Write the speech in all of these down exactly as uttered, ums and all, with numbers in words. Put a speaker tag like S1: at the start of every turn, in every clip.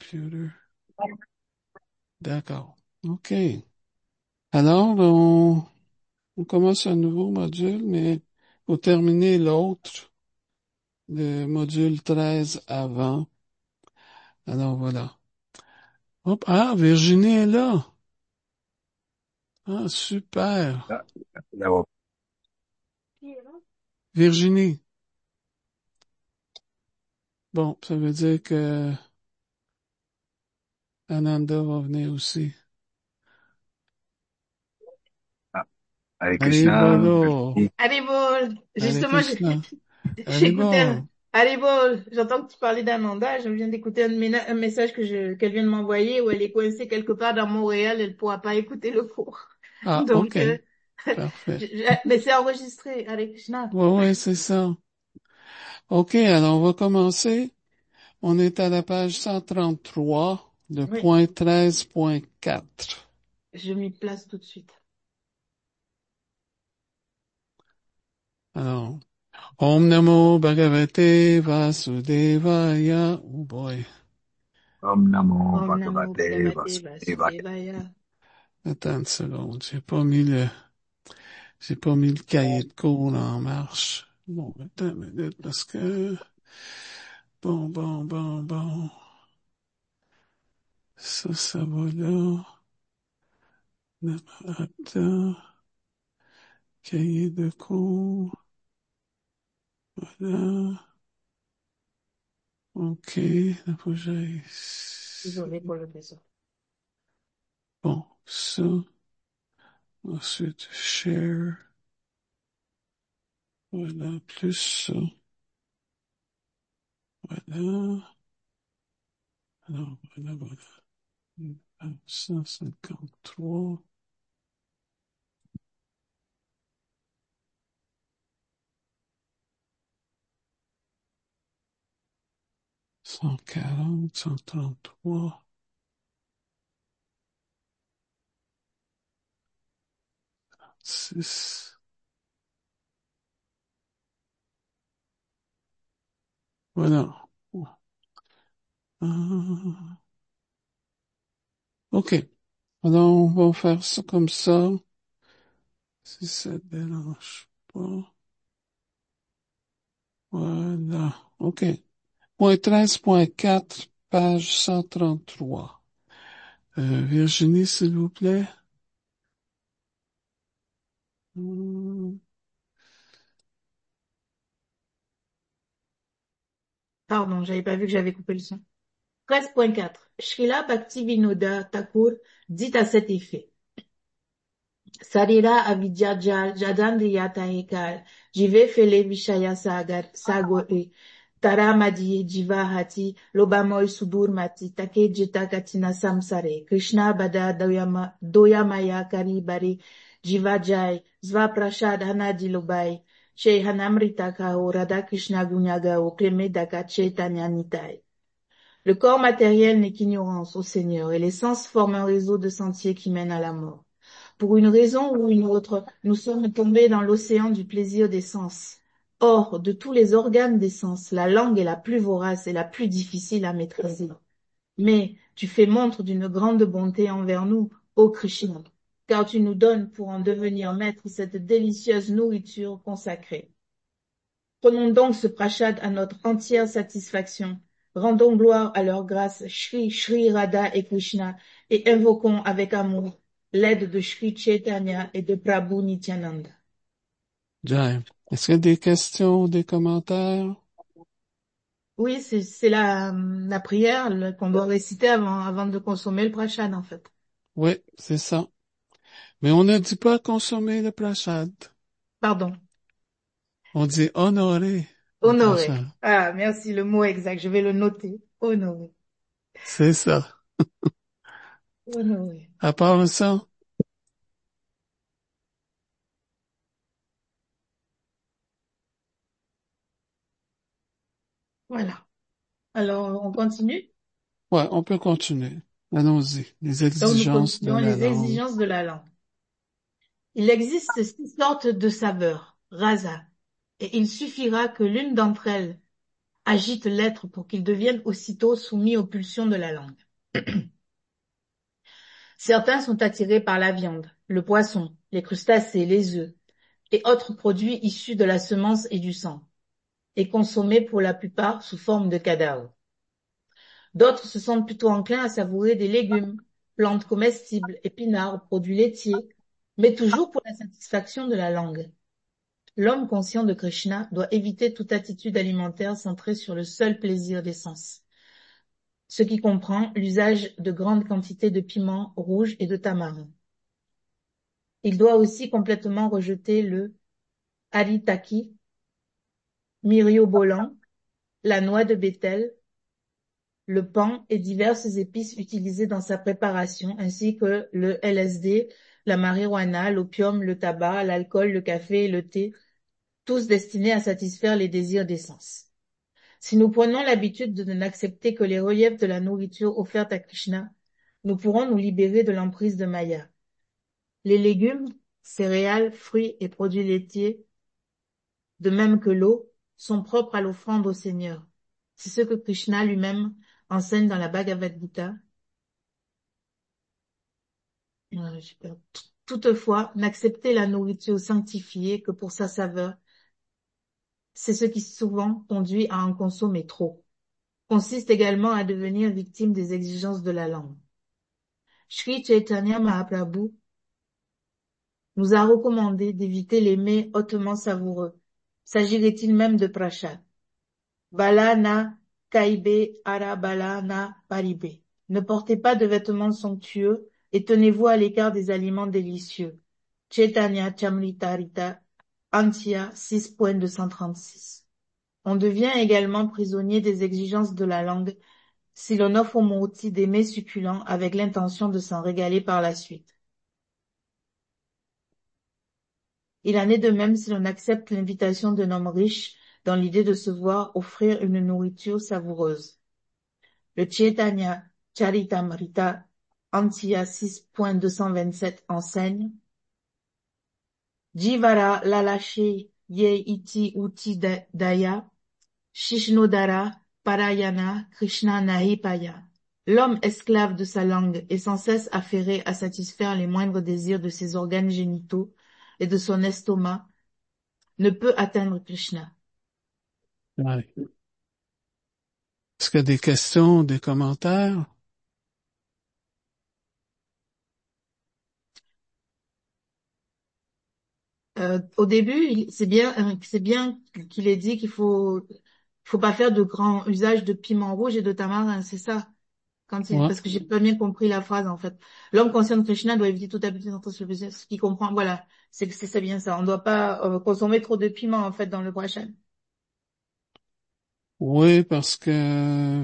S1: computer. D'accord. OK. Alors, on, on commence un nouveau module, mais pour terminer l'autre, le module treize avant. Alors, voilà. Hop, ah, Virginie est là. Ah, super.
S2: Là, là,
S1: Virginie. Bon, ça veut dire que Ananda va venir aussi.
S2: ah, Hare
S1: Allez,
S2: Krishna,
S1: bolo.
S2: merci.
S3: Haribol,
S1: Hare
S3: justement,
S1: Krishna.
S3: j'ai- j'écoutais un...
S1: Haribol.
S3: Haribol, j'entends que tu parlais d'Ananda, je viens d'écouter un, ména- un message que je, qu'elle vient de m'envoyer où elle est coincée quelque part dans Montréal, elle ne pourra pas écouter le cours.
S1: Ah,
S3: Donc,
S1: OK.
S3: euh,
S1: Parfait.
S3: je- je- mais c'est enregistré, Hare Krishna.
S1: Ouais, ouais, c'est ça. OK, alors on va commencer. On est à la page cent trente-trois, le
S3: Oui,
S1: point treize point quatre.
S3: je m'y place tout de suite.
S1: Alors, Om Namo Bhagavate Vasudevaya. Oh boy.
S2: Om Namo
S3: Om Namo
S2: Bhagavate
S3: Bhagavate
S2: Vasudevaya.
S3: Vasudevaya.
S1: Attends une seconde. J'ai pas mis le, j'ai pas mis le cahier de cours en marche. Bon, attends une minute parce que, bon, bon, bon, bon. Ça, ça va là. Attends. Cahier de cours. Voilà. OK. Là, faut que j'aille ici.
S3: Désolée pour le vaisseau.
S1: Bon, ça. Ensuite, share. Voilà, plus ça. Voilà. Alors, voilà, voilà. cent cinquante-trois. cent quarante, cent trente-trois. six. Voilà. Ah, OK. Alors, on va faire ça comme ça. Si ça ne dérange pas. Voilà. OK. Point treize point quatre, page cent trente-trois. Euh, Virginie, s'il vous plaît. Hmm.
S3: Pardon, j'avais pas vu que j'avais coupé le son. treize point quatre. Srila Bhaktivinoda Thakur dit à cet effet. Sarira avidya ja- jadandriya tahekal, jive fele vishaya sagar, sagore, taramadi jivahati, lobamoy sudur mati, take jita katina samsare, Krishna bada doyama, doyamaya karibari, jivajai, svaprashad hanadi lobai, che hanamrita kao, Radha Krishna gunyagao, kleme daka chaitanya nitai. Le corps matériel n'est qu'ignorance, ô Seigneur, et les sens forment un réseau de sentiers qui mènent à la mort. Pour une raison ou une autre, nous sommes tombés dans l'océan du plaisir des sens. Or, de tous les organes des sens, la langue est la plus vorace et la plus difficile à maîtriser. Mais tu fais montre d'une grande bonté envers nous, ô Krishna, car tu nous donnes pour en devenir maître cette délicieuse nourriture consacrée. Prenons donc ce prashad à notre entière satisfaction. Rendons gloire à leur grâce, Shri, Shri Radha et Krishna, et invoquons avec amour l'aide de Shri Chaitanya et de Prabhu Nityananda.
S1: Jai. Est-ce qu'il y a des questions ou des commentaires?
S3: Oui, c'est c'est la, la prière le- qu'on doit réciter avant, avant de consommer le prashad, en fait.
S1: Oui, c'est ça. Mais on ne dit pas consommer le prasad.
S3: Pardon.
S1: On dit honorer le
S3: Honoré.
S1: prasad.
S3: Ah, merci, le mot exact. Je vais le noter. Honoré.
S1: C'est ça.
S3: Honoré.
S1: À part ça,
S3: Voilà. Alors, on continue.
S1: ouais, on peut continuer. Allons-y. Les
S3: Donc, nous
S1: exigences de
S3: continuons
S1: la
S3: les
S1: langue.
S3: exigences de la langue. Il existe six sortes de saveurs, rasa, et il suffira que l'une d'entre elles agite l'être pour qu'il devienne aussitôt soumis aux pulsions de la langue. Certains sont attirés par la viande, le poisson, les crustacés, les œufs et autres produits issus de la semence et du sang, et consommés pour la plupart sous forme de cadavres. D'autres se sentent plutôt enclins à savourer des légumes, plantes comestibles, épinards, produits laitiers, mais toujours pour la satisfaction de la langue. L'homme conscient de Krishna doit éviter toute attitude alimentaire centrée sur le seul plaisir des sens, ce qui comprend l'usage de grandes quantités de piments rouges et de tamarin. Il doit aussi complètement rejeter le haritaki, myriabolan, la noix de Bethel, le pan et diverses épices utilisées dans sa préparation, ainsi que le L S D, la marijuana, l'opium, le tabac, l'alcool, le café et le thé, tous destinés à satisfaire les désirs des sens. Si nous prenons l'habitude de n'accepter que les reliefs de la nourriture offerte à Krishna, nous pourrons nous libérer de l'emprise de Maya. Les légumes, céréales, fruits et produits laitiers, de même que l'eau, sont propres à l'offrande au Seigneur. C'est ce que Krishna lui-même enseigne dans la Bhagavad Gita. Euh, j'ai perdu. Toutefois, n'accepter la nourriture sanctifiée que pour sa saveur, c'est ce qui souvent conduit à en consommer trop. Consiste également à devenir victime des exigences de la langue. Sri Chaitanya Mahaprabhu nous a recommandé d'éviter les mets hautement savoureux. S'agirait-il même de prashad? Bala na kaibe ara bala na paribe. Ne portez pas de vêtements somptueux et tenez-vous à l'écart des aliments délicieux. Chaitanya Chamritarita Antya six point deux cent trente-six. On devient également prisonnier des exigences de la langue si l'on offre au Murti des mets succulents avec l'intention de s'en régaler par la suite. Il en est de même si l'on accepte l'invitation d'un homme riche dans l'idée de se voir offrir une nourriture savoureuse. Le Chaitanya Charitamrita Antya six point deux cent vingt-sept enseigne Jivara lalache ye iti uti daya Shishnodara Parayana Krishna Nahipaya. L'homme esclave de sa langue est sans cesse affairé à satisfaire les moindres désirs de ses organes génitaux et de son estomac, ne peut atteindre Krishna.
S1: Ouais. Est-ce qu'il y a des questions, des commentaires?
S3: Euh, au début, il- c'est bien, euh, c'est bien qu'il ait dit qu'il faut, faut pas faire de grand usage de piment rouge et de tamarin, c'est ça. Quand il,
S1: Ouais.
S3: parce que j'ai pas bien compris la phrase, en fait. L'homme conscient de Krishna doit éviter toute habitude entre ce ce qui comprend, voilà. C'est, c'est ça bien ça. On doit pas euh, consommer trop de piment, en fait, dans le prochain.
S1: Oui, parce que,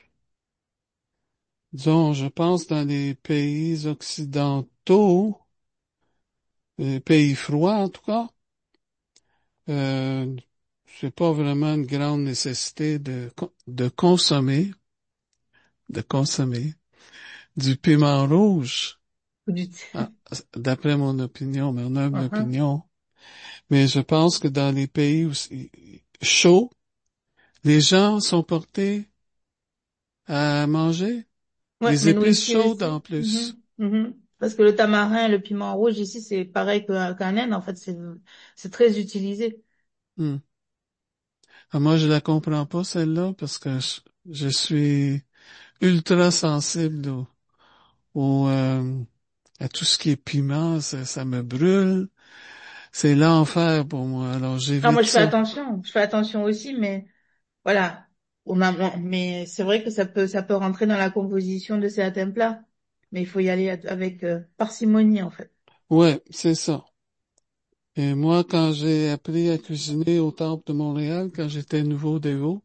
S1: disons, je pense dans les pays occidentaux, les pays froids en tout cas, euh, c'est pas vraiment une grande nécessité de, co- de consommer, de consommer du piment rouge,
S3: Ou du
S1: ah, d'après mon opinion, mon humble
S3: uh-huh.
S1: opinion. Mais je pense que dans les pays où c'est chaud, les gens sont portés à manger
S3: Ouais,
S1: des
S3: mais nous
S1: épices
S3: ici
S1: chaudes
S3: aussi.
S1: en plus.
S3: Mhm, mhm. Parce que le tamarin, le piment rouge ici, c'est pareil que- qu'en Inde, en fait, c'est, c'est très utilisé.
S1: Hmm. Ah, moi, je la comprends pas, celle-là, parce que je, je suis ultra sensible au, au, euh, à tout ce qui est piment, ça, ça me brûle. C'est l'enfer pour moi, alors
S3: Ah, moi,
S1: j'évite
S3: je fais
S1: ça.
S3: attention. Je fais attention aussi, mais voilà. On a, on- mais c'est vrai que ça peut, ça peut rentrer dans la composition de certains plats. Mais il faut y aller avec euh, parcimonie, en fait.
S1: Ouais, c'est ça. Et moi, quand j'ai appris à cuisiner au Temple de Montréal, quand j'étais nouveau dévot,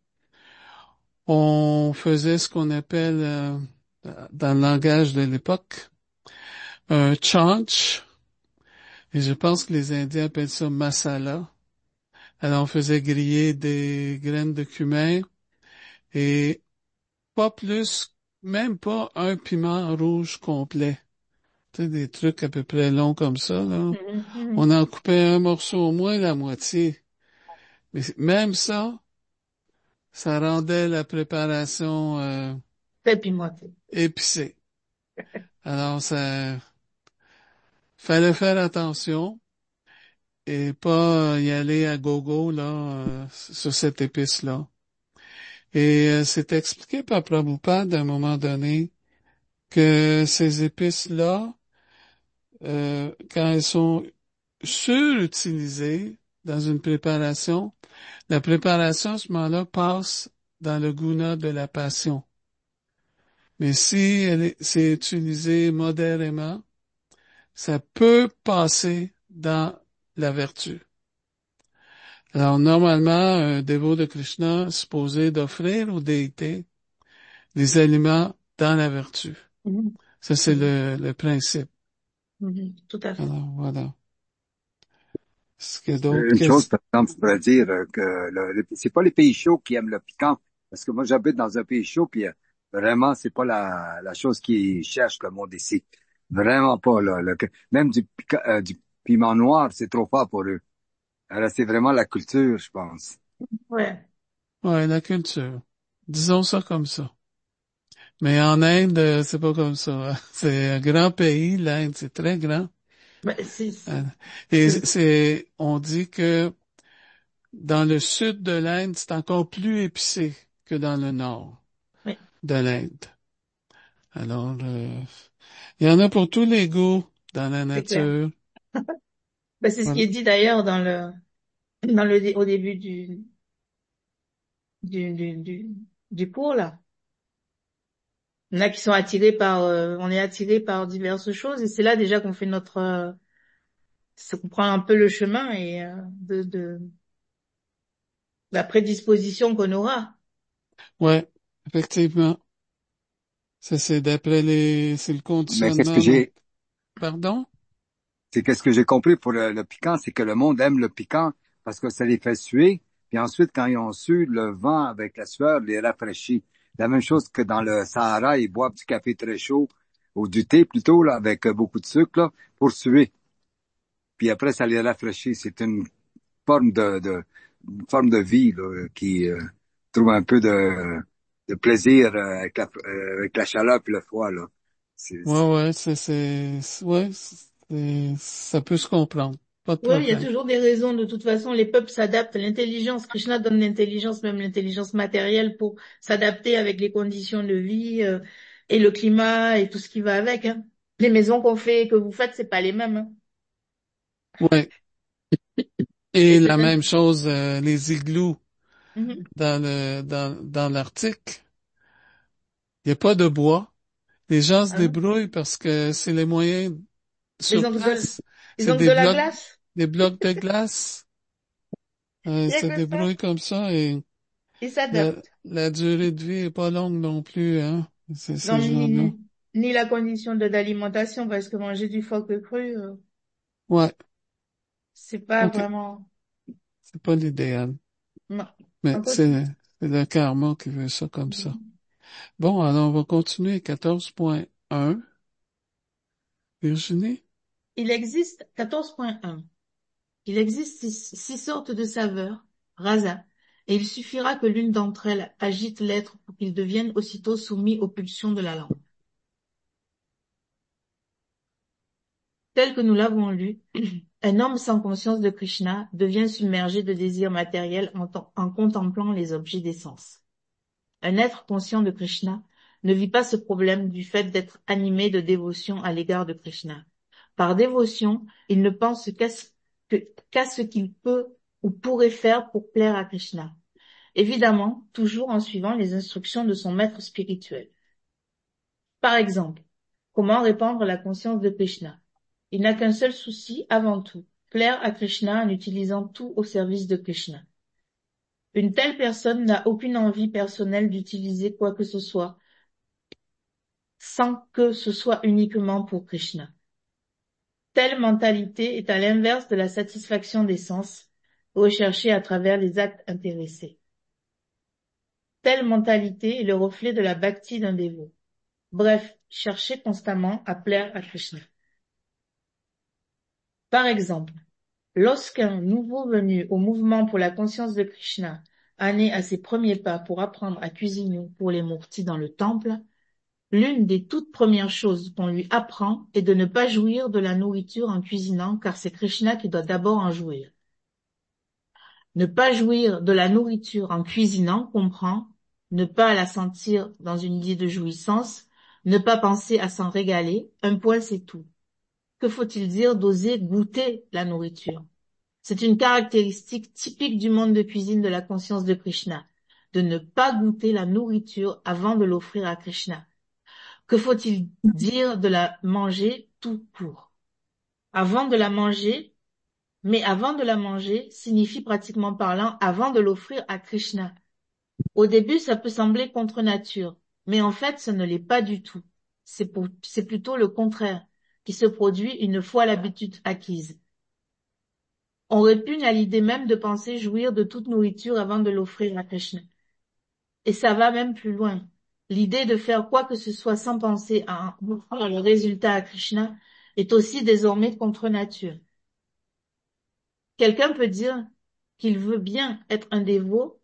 S1: on faisait ce qu'on appelle, euh, dans le langage de l'époque, un chanch. Et je pense que les Indiens appellent ça masala. Alors, on faisait griller des graines de cumin et pas plus, même pas un piment rouge complet. Tu sais, des trucs à peu près longs comme ça, là.
S3: Mhm,
S1: On
S3: mhm.
S1: en coupait un morceau au moins la moitié. Mais même ça, ça rendait la préparation euh,
S3: Très pimenté.
S1: épicée. Alors, ça fallait faire attention et pas y aller à gogo là euh, sur cette épice-là. Et euh, c'est expliqué par Prabhupada à un moment donné que ces épices-là, euh, quand elles sont surutilisées dans une préparation, la préparation à ce moment-là passe dans le guna de la passion. Mais si elle est, c'est utilisé modérément, ça peut passer dans la vertu. Alors, normalement, un dévot de Krishna est supposé d'offrir aux déités des aliments dans la vertu.
S3: Mhm.
S1: Ça, c'est
S3: Mhm.
S1: le, le principe.
S3: Mhm. Tout à fait.
S1: Alors, voilà. Est-ce qu'il y a d'autres
S2: Une chose,
S1: questions?
S2: par exemple, je pourrais dire euh, que le, le- c'est pas les pays chauds qui aiment le piquant, parce que moi j'habite dans un pays chaud, puis euh, vraiment c'est pas la, la chose qu'ils cherchent le monde ici, vraiment pas là. Le- que- même du, piquant- euh, du piment noir, c'est trop fort pour eux. Alors c'est vraiment la culture, je pense.
S3: Ouais.
S1: Ouais, la culture. Disons ça comme ça. Mais en Inde, euh, c'est pas comme ça. C'est un grand pays, l'Inde, c'est très grand.
S3: Bah, c'est,
S1: Euh, Et
S3: c'est,
S1: c'est, on dit que dans le sud de l'Inde, c'est encore plus épicé que dans le nord
S3: ouais,
S1: de l'Inde. Alors, euh, il y en a pour tous les goûts dans la
S3: c'est clair.
S1: nature.
S3: Bah, c'est ce qui
S1: Voilà.
S3: est dit d'ailleurs dans le, dans le, dé- au début du, du, du, du, du cours, là. Il y en a qui sont attirés par, euh, on est attiré par diverses choses et c'est là déjà qu'on fait notre, euh, c'est qu'on prend un peu le chemin et euh, de, de la prédisposition qu'on aura.
S1: Ouais, effectivement. Ça, c'est d'après les, c'est le
S2: Mais qu'est-ce que
S1: conditionnement. ment-
S2: j'ai,
S1: Pardon?
S2: c'est qu'est-ce que j'ai compris pour le, le piquant, c'est que le monde aime le piquant parce que ça les fait suer, puis ensuite quand ils ont su, le vent avec la sueur les rafraîchit. La même chose que dans le Sahara, ils boivent du café très chaud ou du thé plutôt là avec euh, beaucoup de sucre là, pour suer. Puis après ça les rafraîchit. C'est une forme de, de une forme de vie là, qui euh, trouve un peu de, de plaisir euh, avec la, euh, avec la chaleur puis le froid là. C'est,
S1: Ouais, ouais, c'est, c'est, c'est- ouais, c'est, ça peut se comprendre. Pas de
S3: Oui, il y a
S1: problème.
S3: toujours des raisons. De toute façon, les peuples s'adaptent. L'intelligence, Krishna donne l'intelligence, même l'intelligence matérielle pour s'adapter avec les conditions de vie, euh, et le climat et tout ce qui va avec, hein. Les maisons qu'on fait, que vous faites, c'est pas les mêmes, hein.
S1: Ouais.
S3: Et
S1: Et
S3: c'est
S1: la
S3: un...
S1: même chose, euh, les igloos
S3: Mhm.
S1: dans le, dans, dans l'Arctique. Il n'y a pas de bois. Les gens se
S3: Ah non?
S1: débrouillent parce que c'est les moyens
S3: Ils
S1: sur
S3: ont de,
S1: place.
S3: ils
S1: C'est
S3: ont
S1: des
S3: de la
S1: blocs,
S3: glace.
S1: des blocs de glace. Euh,
S3: Il
S1: ils
S3: y a
S1: se
S3: que ça.
S1: débrouillent comme ça et
S3: Ils
S1: la,
S3: s'adaptent.
S1: la durée de vie est pas longue non plus, hein, ces,
S3: Non,
S1: ces
S3: ni,
S1: gens-là.
S3: ni, ni la condition de d'alimentation, parce que manger du phoque cru, euh,
S1: Ouais,
S3: c'est pas
S1: ok,
S3: vraiment,
S1: c'est pas l'idéal.
S3: non,
S1: Mais
S3: impossible.
S1: c'est, c'est le karma qui veut ça comme ça. Bon, alors on va continuer quatorze point un. Virginie?
S3: Il existe quatorze point un. Il existe six, six sortes de saveurs, rasa, et il suffira que l'une d'entre elles agite l'être pour qu'il devienne aussitôt soumis aux pulsions de la langue. Tel que nous l'avons lu, un homme sans conscience de Krishna devient submergé de désirs matériels en, en contemplant les objets des sens. Un être conscient de Krishna ne vit pas ce problème du fait d'être animé de dévotion à l'égard de Krishna. Par dévotion, il ne pense qu'à ce, que- qu'à ce qu'il peut ou pourrait faire pour plaire à Krishna. Évidemment, toujours en suivant les instructions de son maître spirituel. Par exemple, comment répandre la conscience de Krishna? Il n'a qu'un seul souci avant tout, plaire à Krishna en utilisant tout au service de Krishna. Une telle personne n'a aucune envie personnelle d'utiliser quoi que ce soit sans que ce soit uniquement pour Krishna. Telle mentalité est à l'inverse de la satisfaction des sens, recherchée à travers les actes intéressés. Telle mentalité est le reflet de la bhakti d'un dévot. Bref, chercher constamment à plaire à Krishna. Par exemple, lorsqu'un nouveau venu au mouvement pour la conscience de Krishna année à ses premiers pas pour apprendre à cuisiner pour les murtis dans le temple, l'une des toutes premières choses qu'on lui apprend est de ne pas jouir de la nourriture en cuisinant, car c'est Krishna qui doit d'abord en jouir. Ne pas jouir de la nourriture en cuisinant comprend ne pas la sentir dans une idée de jouissance, ne pas penser à s'en régaler, un point c'est tout. Que faut-il dire d'oser goûter la nourriture? C'est une caractéristique typique du monde de cuisine de la conscience de Krishna, de ne pas goûter la nourriture avant de l'offrir à Krishna. Que faut-il dire de la manger tout court? Avant de la manger, mais avant de la manger signifie pratiquement parlant avant de l'offrir à Krishna. Au début, ça peut sembler contre nature, mais en fait, ce ne l'est pas du tout. C'est pour, c'est plutôt le contraire qui se produit une fois l'habitude acquise. On répugne à l'idée même de penser jouir de toute nourriture avant de l'offrir à Krishna. Et ça va même plus loin. L'idée de faire quoi que ce soit sans penser à offrir le résultat à Krishna est aussi désormais contre nature. Quelqu'un peut dire qu'il veut bien être un dévot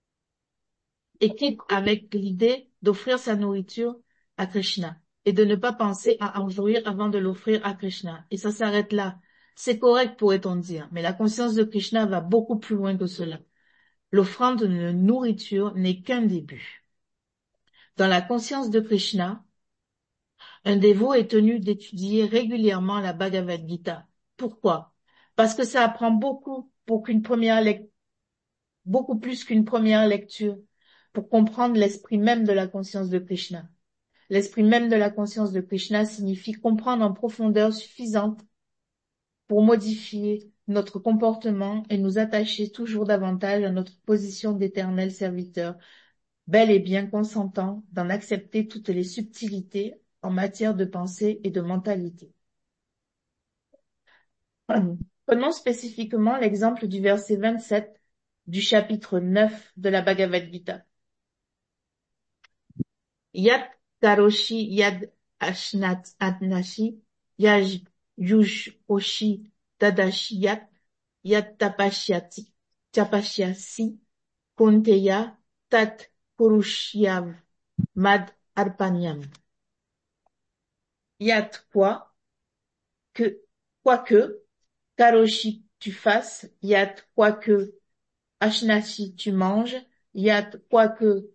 S3: et quitte avec l'idée d'offrir sa nourriture à Krishna et de ne pas penser à en jouir avant de l'offrir à Krishna. Et ça s'arrête là. C'est correct, pourrait-on dire, mais la conscience de Krishna va beaucoup plus loin que cela. L'offrande de nourriture n'est qu'un début. Dans la conscience de Krishna, un dévot est tenu d'étudier régulièrement la Bhagavad Gita. Pourquoi? Parce que ça apprend beaucoup pour qu'une première lec- beaucoup plus qu'une première lecture pour comprendre l'esprit même de la conscience de Krishna. L'esprit même de la conscience de Krishna signifie comprendre en profondeur suffisante pour modifier notre comportement et nous attacher toujours davantage à notre position d'éternel serviteur, bel et bien consentant d'en accepter toutes les subtilités en matière de pensée et de mentalité. Prenons spécifiquement l'exemple du verset vingt-sept du chapitre neuf de la Bhagavad Gita. Yat karoshi yad ashnat adnashi yaj yuj oshi tadashi yat yat tapashyati tapashyasi kunteya tat purushyav mad arpanyam. Yat quoi que quoique karoshi tu fasses, yat quoique ashnashi tu manges, yat quoique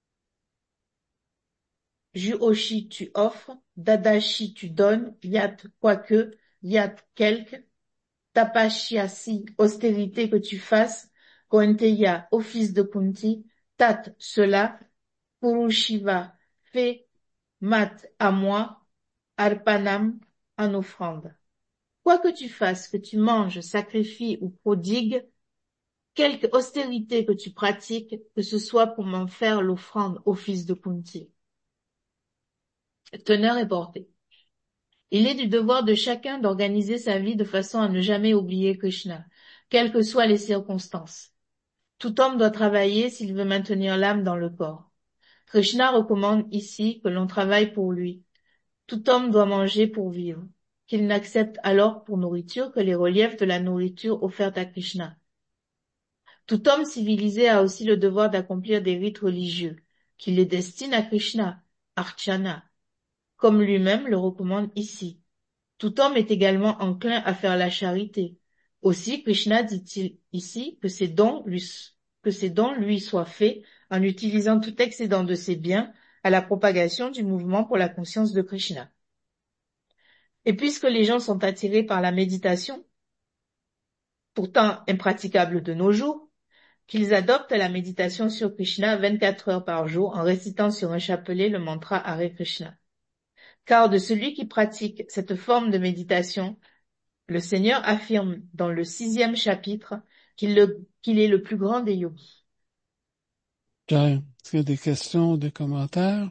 S3: Juoshi tu offres, Dadashi tu donnes, Yat quoique, Yat quelque, Tapashyasi austérité que tu fasses, Koenteya office de Kunti, Tat cela, Purushiva fais, Mat à moi, Arpanam en offrande. Quoi que tu fasses, que tu manges, sacrifies ou prodigues, quelque austérité que tu pratiques, que ce soit pour m'en faire l'offrande au fils de Kunti. Teneur et portée. Il est du devoir de chacun d'organiser sa vie de façon à ne jamais oublier Krishna, quelles que soient les circonstances. Tout homme doit travailler s'il veut maintenir l'âme dans le corps. Krishna recommande ici que l'on travaille pour lui. Tout homme doit manger pour vivre, qu'il n'accepte alors pour nourriture que les reliefs de la nourriture offerte à Krishna. Tout homme civilisé a aussi le devoir d'accomplir des rites religieux, qui les destinent à Krishna, Archana, comme lui-même le recommande ici. Tout homme est également enclin à faire la charité. Aussi, Krishna dit-il ici que ses dons lui, que ses dons lui soient faits en utilisant tout excédent de ses biens à la propagation du mouvement pour la conscience de Krishna. Et puisque les gens sont attirés par la méditation, pourtant impraticable de nos jours, qu'ils adoptent la méditation sur Krishna vingt-quatre heures par jour en récitant sur un chapelet le mantra Hare Krishna. Car de celui qui pratique cette forme de méditation, le Seigneur affirme dans le sixième chapitre qu'il le, qu'il est le plus grand des yogis.
S1: Ok. Est-ce qu'il y a des questions ou des commentaires?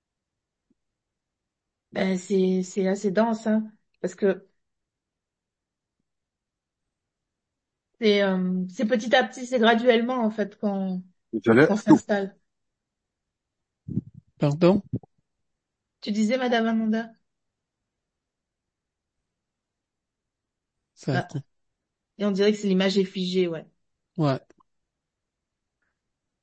S3: Ben, c'est, c'est assez dense, hein, parce que c'est, euh, c'est petit à petit, c'est graduellement, en fait, qu'on,
S2: Je le,
S3: qu'on s'installe.
S1: Pardon?
S3: Tu disais, Madame Amanda?
S1: Ça
S3: Ah,
S1: coupe.
S3: et on dirait que c'est l'image est figée, ouais.
S1: Ouais.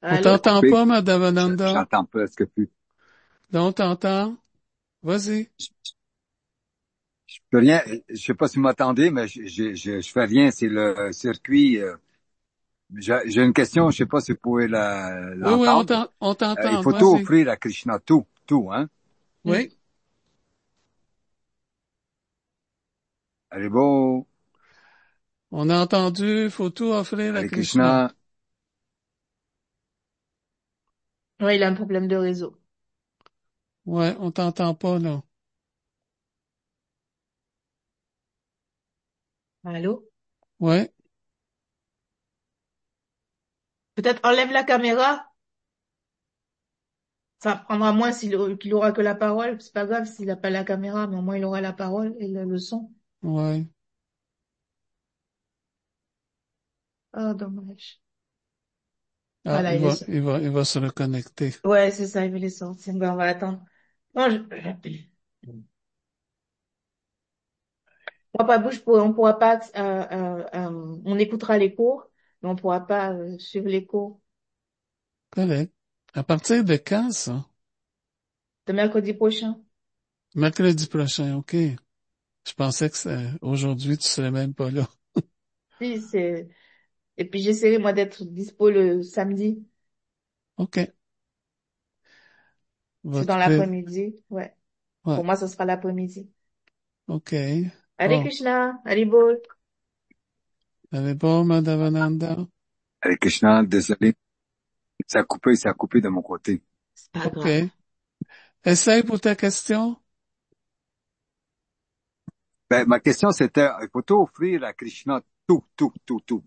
S1: On
S3: Allô?
S1: t'entend
S2: Coupé.
S1: pas,
S2: Je-
S1: Madhavananda?
S2: J'entends presque plus.
S1: Non, on t'entend? Vas-y.
S2: Je peux rien, je sais pas si vous m'attendez, mais je, je, je, je fais rien. C'est le circuit. euh, J'ai j'ai une question, je sais pas si vous pouvez la-
S1: Oui, oui, on
S2: l'entendre.
S1: t'en- on
S2: Euh, il
S1: t'entend.
S2: faut tout
S1: Vas-y.
S2: offrir à Krishna, tout, tout, hein.
S3: Hmm.
S1: Oui,
S2: Allez, beau,
S1: on a entendu, faut tout offrir à
S2: allez,
S1: Krishna.
S2: Krishna.
S3: Ouais, il a un problème de réseau.
S1: Ouais, on t'entend pas, là.
S3: Allô?
S1: Ouais,
S3: Peut-être enlève la caméra. Ça prendra moins s'il qu'il aura que la parole. C'est pas grave s'il n'a pas la caméra, mais au moins il aura la parole et le, le son.
S1: ouais.
S3: Oh, dommage.
S1: Ah,
S3: Voilà,
S1: il
S3: il est
S1: va,
S3: sorti.
S1: il va, il va se reconnecter.
S3: Ouais, c'est ça, il veut les sortir. Ben, on va attendre. Non, je... Moi, pas bouge, pour- on pourra pas, euh, euh, euh, on écoutera les cours, mais on pourra pas euh, suivre les cours
S1: Correct. À partir de quand, ça?
S3: de mercredi prochain.
S1: Mercredi prochain, OK. Je pensais que c'est- aujourd'hui, tu serais même pas là.
S3: Puis c'est, et puis j'essaierai moi d'être dispo le samedi.
S1: OK.
S3: C'est
S1: Va
S3: dans
S1: trouver.
S3: l'après-midi. Ouais.
S1: Ouais,
S3: Pour moi, ce sera l'après-midi.
S1: OK.
S3: Hare
S1: Bon.
S3: Krishna, Haribol.
S1: Allez, bon, Madhavananda?
S2: Allez, Krishna, désolé. Ça a coupé, ça a coupé de mon côté.
S3: C'est pas grave.
S1: OK. Essaye pour ta question.
S2: Ben, ma question c'était, il faut tout offrir à Krishna, tout, tout, tout, tout.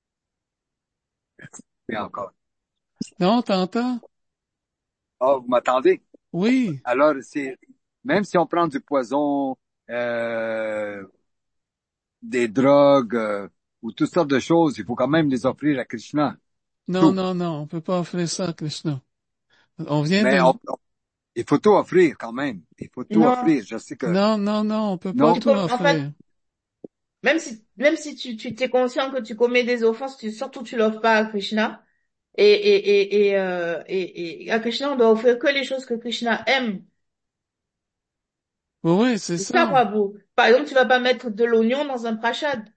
S2: Et encore.
S1: Non, t'entends?
S2: Ah, vous m'attendez?
S1: Oui.
S2: Alors, c'est, même si on prend du poison, euh, des drogues, euh, ou toutes sortes de choses, il faut quand même les offrir à Krishna.
S1: Non,
S2: Tout.
S1: non, non, on peut pas offrir ça à Krishna. On vient
S2: Mais
S1: de...
S2: on, il faut tout offrir quand même. Il faut tout
S3: Non,
S2: offrir. Je sais que,
S1: Non, non, non, on peut pas
S2: non?
S3: tu
S1: tout
S3: com- en fait,
S1: offrir.
S3: même si, même si tu, tu t'es conscient que tu commets des offenses, tu, surtout tu l'offres pas à Krishna. Et, et, et, et, euh, et, et à Krishna, on doit offrir que les choses que Krishna aime.
S1: Oui, oui, c'est
S3: C'est ça,
S1: ça.
S3: Prabhu. Par exemple, tu vas pas mettre de l'oignon dans un prashad.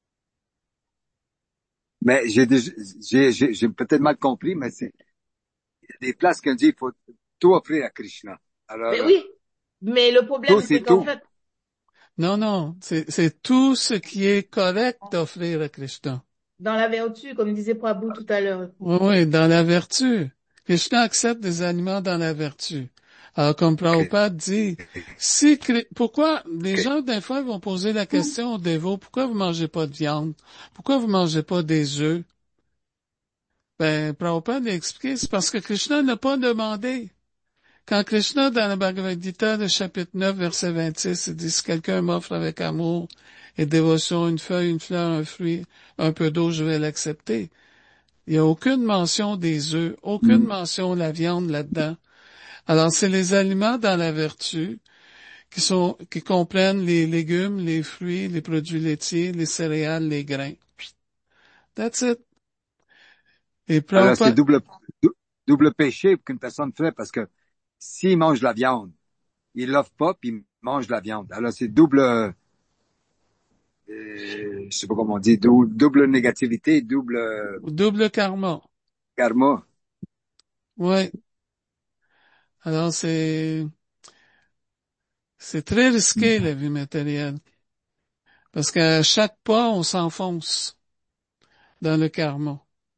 S2: Mais j'ai déjà- j'ai, j'ai, j'ai peut-être mal compris, mais c'est des places qu'on dit, il faut tout offrir à Krishna. Alors,
S3: Mais
S2: euh,
S3: oui, mais le
S2: tout,
S3: problème,
S2: c'est
S3: c'est qu'en
S2: tout.
S3: fait,
S1: Non, non, c'est, c'est tout ce qui est correct d'offrir à Krishna.
S3: dans la vertu, comme disait Prabhu tout à l'heure.
S1: Oui, oui, dans la vertu. Krishna accepte des aliments dans la vertu. Alors, comme
S2: OK.
S1: Prabhupada dit, si, Kri- pourquoi les
S2: OK.
S1: gens, des fois, vont poser la question aux dévots, pourquoi vous mangez pas de viande? Pourquoi vous mangez pas des œufs? Ben, Prabhupada a expliqué, c'est parce que Krishna n'a pas demandé. Quand Krishna, dans le Bhagavad Gita, le chapitre neuf, verset vingt-six, il dit, si quelqu'un m'offre avec amour et dévotion une feuille, une fleur, un fruit, un peu d'eau, je vais l'accepter. Il n'y a aucune mention des œufs, aucune
S2: Mm.
S1: mention de la viande là-dedans. Alors, c'est les aliments dans la vertu qui sont, qui comprennent les légumes, les fruits, les produits laitiers, les céréales, les grains. That's it. Et
S2: Alors, c'est
S1: Prabhupada,
S2: double, dou- double péché qu'une personne fait parce que s'il mange de la viande, il l'offre pas, puis il mange de la viande. Alors, c'est double, euh, je sais pas comment on dit, dou- double négativité, double euh,
S1: double karma.
S2: karma.
S1: Ouais. Alors, c'est, c'est très risqué, la vie matérielle. Parce qu'à chaque pas, on s'enfonce dans le karma.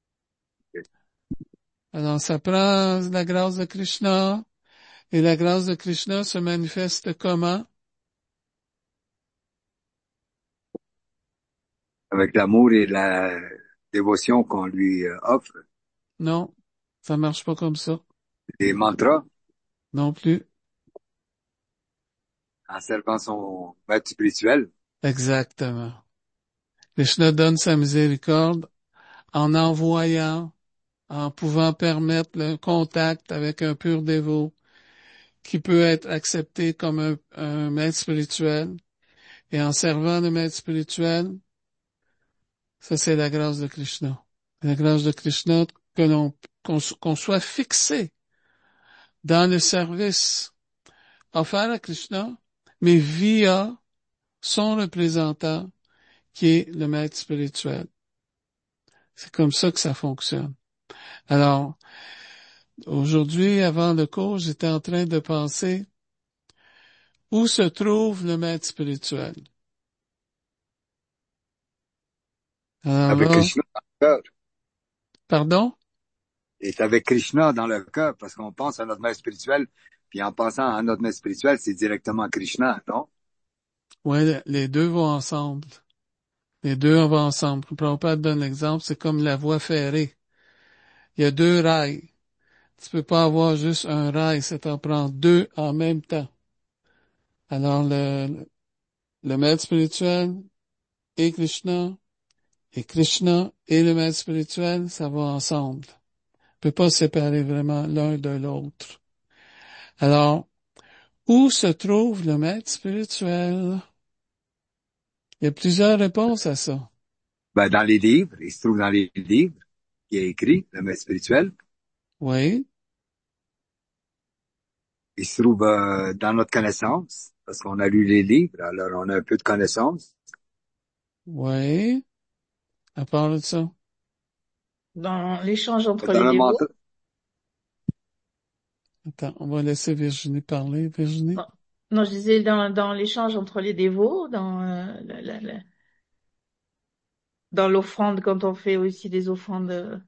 S1: Alors, ça prend la grâce de Krishna, et la grâce de Krishna se manifeste comment?
S2: Avec l'amour et la dévotion qu'on lui euh, offre,
S1: Non, ça marche pas comme ça.
S2: les mantras,
S1: Non plus.
S2: en servant son maître spirituel,
S1: Exactement. Krishna donne sa miséricorde en envoyant, en pouvant permettre le contact avec un pur dévot qui peut être accepté comme un, un maître spirituel. Et en servant le maître spirituel, ça c'est la grâce de Krishna. La grâce de Krishna que l'on, qu'on, qu'on soit fixé dans le service offert à Krishna, mais via son représentant, qui est le maître spirituel. C'est comme ça que ça fonctionne. Alors, aujourd'hui, avant le cours, j'étais en train de penser où se trouve le maître spirituel. Alors
S2: Avec
S1: là,
S2: Krishna dans le cœur.
S1: pardon?
S2: Et c'est avec Krishna dans le cœur, parce qu'on pense à notre maître spirituel, puis en pensant à notre maître spirituel, c'est directement Krishna, non?
S1: Ouais, les deux vont ensemble. Les deux vont ensemble. Prabhupada donne l'exemple, c'est comme la voie ferrée. Il y a deux rails. Tu peux pas avoir juste un rail, ça t'en prend deux en même temps. Alors, le, le maître spirituel et Krishna, et Krishna et le maître spirituel, ça va ensemble. On peut pas séparer vraiment l'un de l'autre. Alors, où se trouve le maître spirituel? Il y a plusieurs réponses à ça.
S2: Ben, dans les livres, il se trouve dans les livres, qui est écrit, le maître spirituel.
S1: Oui,
S2: Il se trouve euh, dans notre connaissance, parce qu'on a lu les livres, alors on a un peu de connaissance.
S1: oui, à part de ça.
S3: Dans l'échange entre
S2: Dans
S3: les
S2: le
S3: dévots.
S2: mental,
S1: Attends, on va laisser Virginie parler. Virginie?
S3: Non, non, je disais dans, dans l'échange entre les dévots, dans, euh, la- la- la- dans l'offrande, quand on fait aussi des offrandes. euh,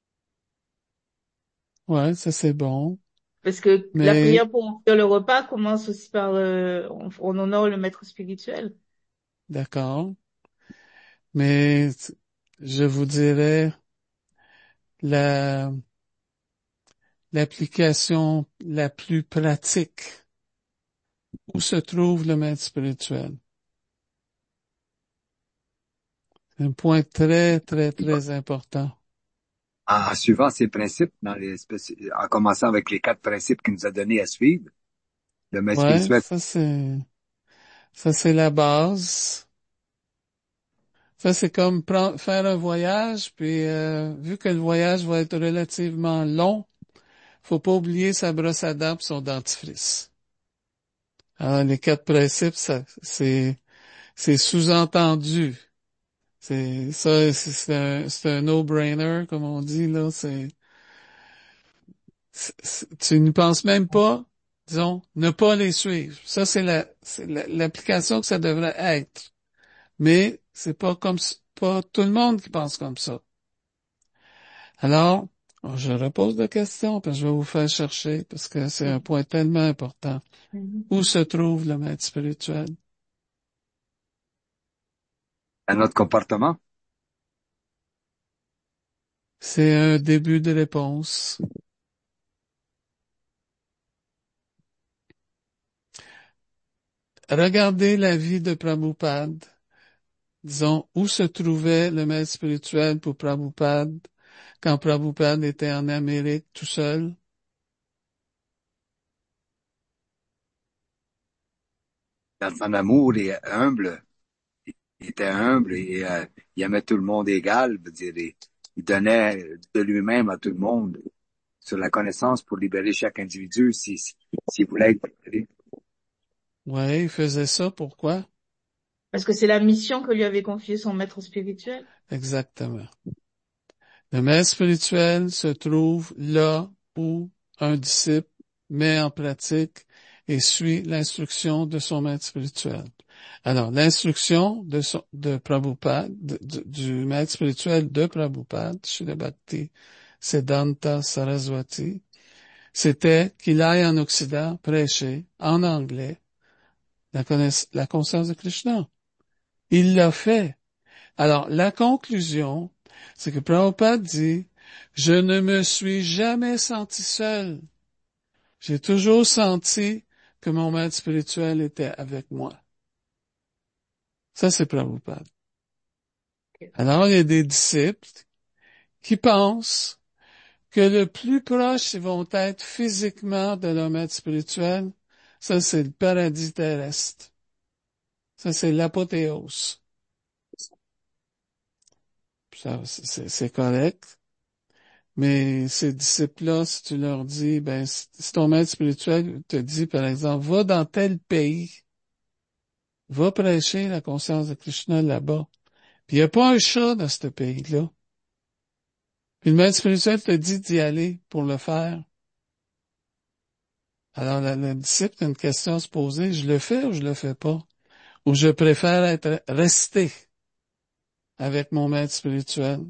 S1: Ouais, ça c'est bon.
S3: Parce que la
S1: Mais,
S3: prière pour offrir le repas commence aussi par, euh, on, on honore le maître spirituel.
S1: d'accord. Mais, je vous dirais, la, l'application la plus pratique, où se trouve le maître spirituel? C'est un point très, très, très important.
S2: en, en suivant ces principes, dans les spéci- en commençant avec les quatre principes qu'il nous a donnés à suivre, le maître
S1: Ouais,
S2: spirituel.
S1: ça c'est, ça c'est la base. Ça c'est comme prendre, faire un voyage, puis euh, vu que le voyage va être relativement long, faut pas oublier sa brosse à dents et son dentifrice. Alors, les quatre principes, ça, c'est, c'est sous-entendu. C'est, ça, c'est c'est un, c'est un no-brainer, comme on dit, là. C'est, c'est- c'est- tu n'y penses même pas, disons, ne pas les suivre. Ça, c'est la, c'est la- l'application que ça devrait être. Mais c'est pas comme, s- pas tout le monde qui pense comme ça. Alors, je repose la question, puis je vais vous faire chercher, parce que c'est un point tellement important. Où
S3: Mhm.
S1: se trouve le maître spirituel?
S2: À notre comportement.
S1: C'est un début de réponse. Regardez la vie de Prabhupada. Disons, où se trouvait le maître spirituel pour Prabhupada quand Prabhupada était en Amérique tout seul?
S2: Dans son amour et humble, il était humble et euh, il aimait tout le monde égal, veut dire, il, il donnait de lui-même à tout le monde sur la connaissance pour libérer chaque individu si, si, s'il voulait être libéré.
S1: Oui, il faisait ça. Pourquoi?
S3: Parce que c'est la mission que lui avait confiée son maître spirituel.
S1: Exactement. Le maître spirituel se trouve là où un disciple met en pratique et suit l'instruction de son maître spirituel. Alors, l'instruction de, son, de Prabhupada, de- de- du maître spirituel de Prabhupada, Srila Bhakti Siddhanta Saraswati, c'était qu'il aille en Occident prêcher en anglais la, connaiss- la conscience de Krishna. Il l'a fait. Alors, la conclusion, c'est que Prabhupada dit, je ne me suis jamais senti seul. J'ai toujours senti que mon maître spirituel était avec moi. Ça, c'est Prabhupada. Alors, il y a des disciples qui pensent que le plus proche ils vont être physiquement de leur maître spirituel, ça, c'est le paradis terrestre. Ça, c'est l'apothéose. Ça, c'est c'est correct. Mais ces disciples-là, si tu leur dis, ben, si si ton maître spirituel te dit, par exemple, va dans tel pays, va prêcher la conscience de Krishna là-bas. Puis il n'y a pas un chat dans ce pays-là. Puis le maître spirituel te dit d'y aller pour le faire. Alors, le, le disciple a une question à se poser, je le fais ou je le fais pas? Ou je préfère être resté avec mon maître spirituel?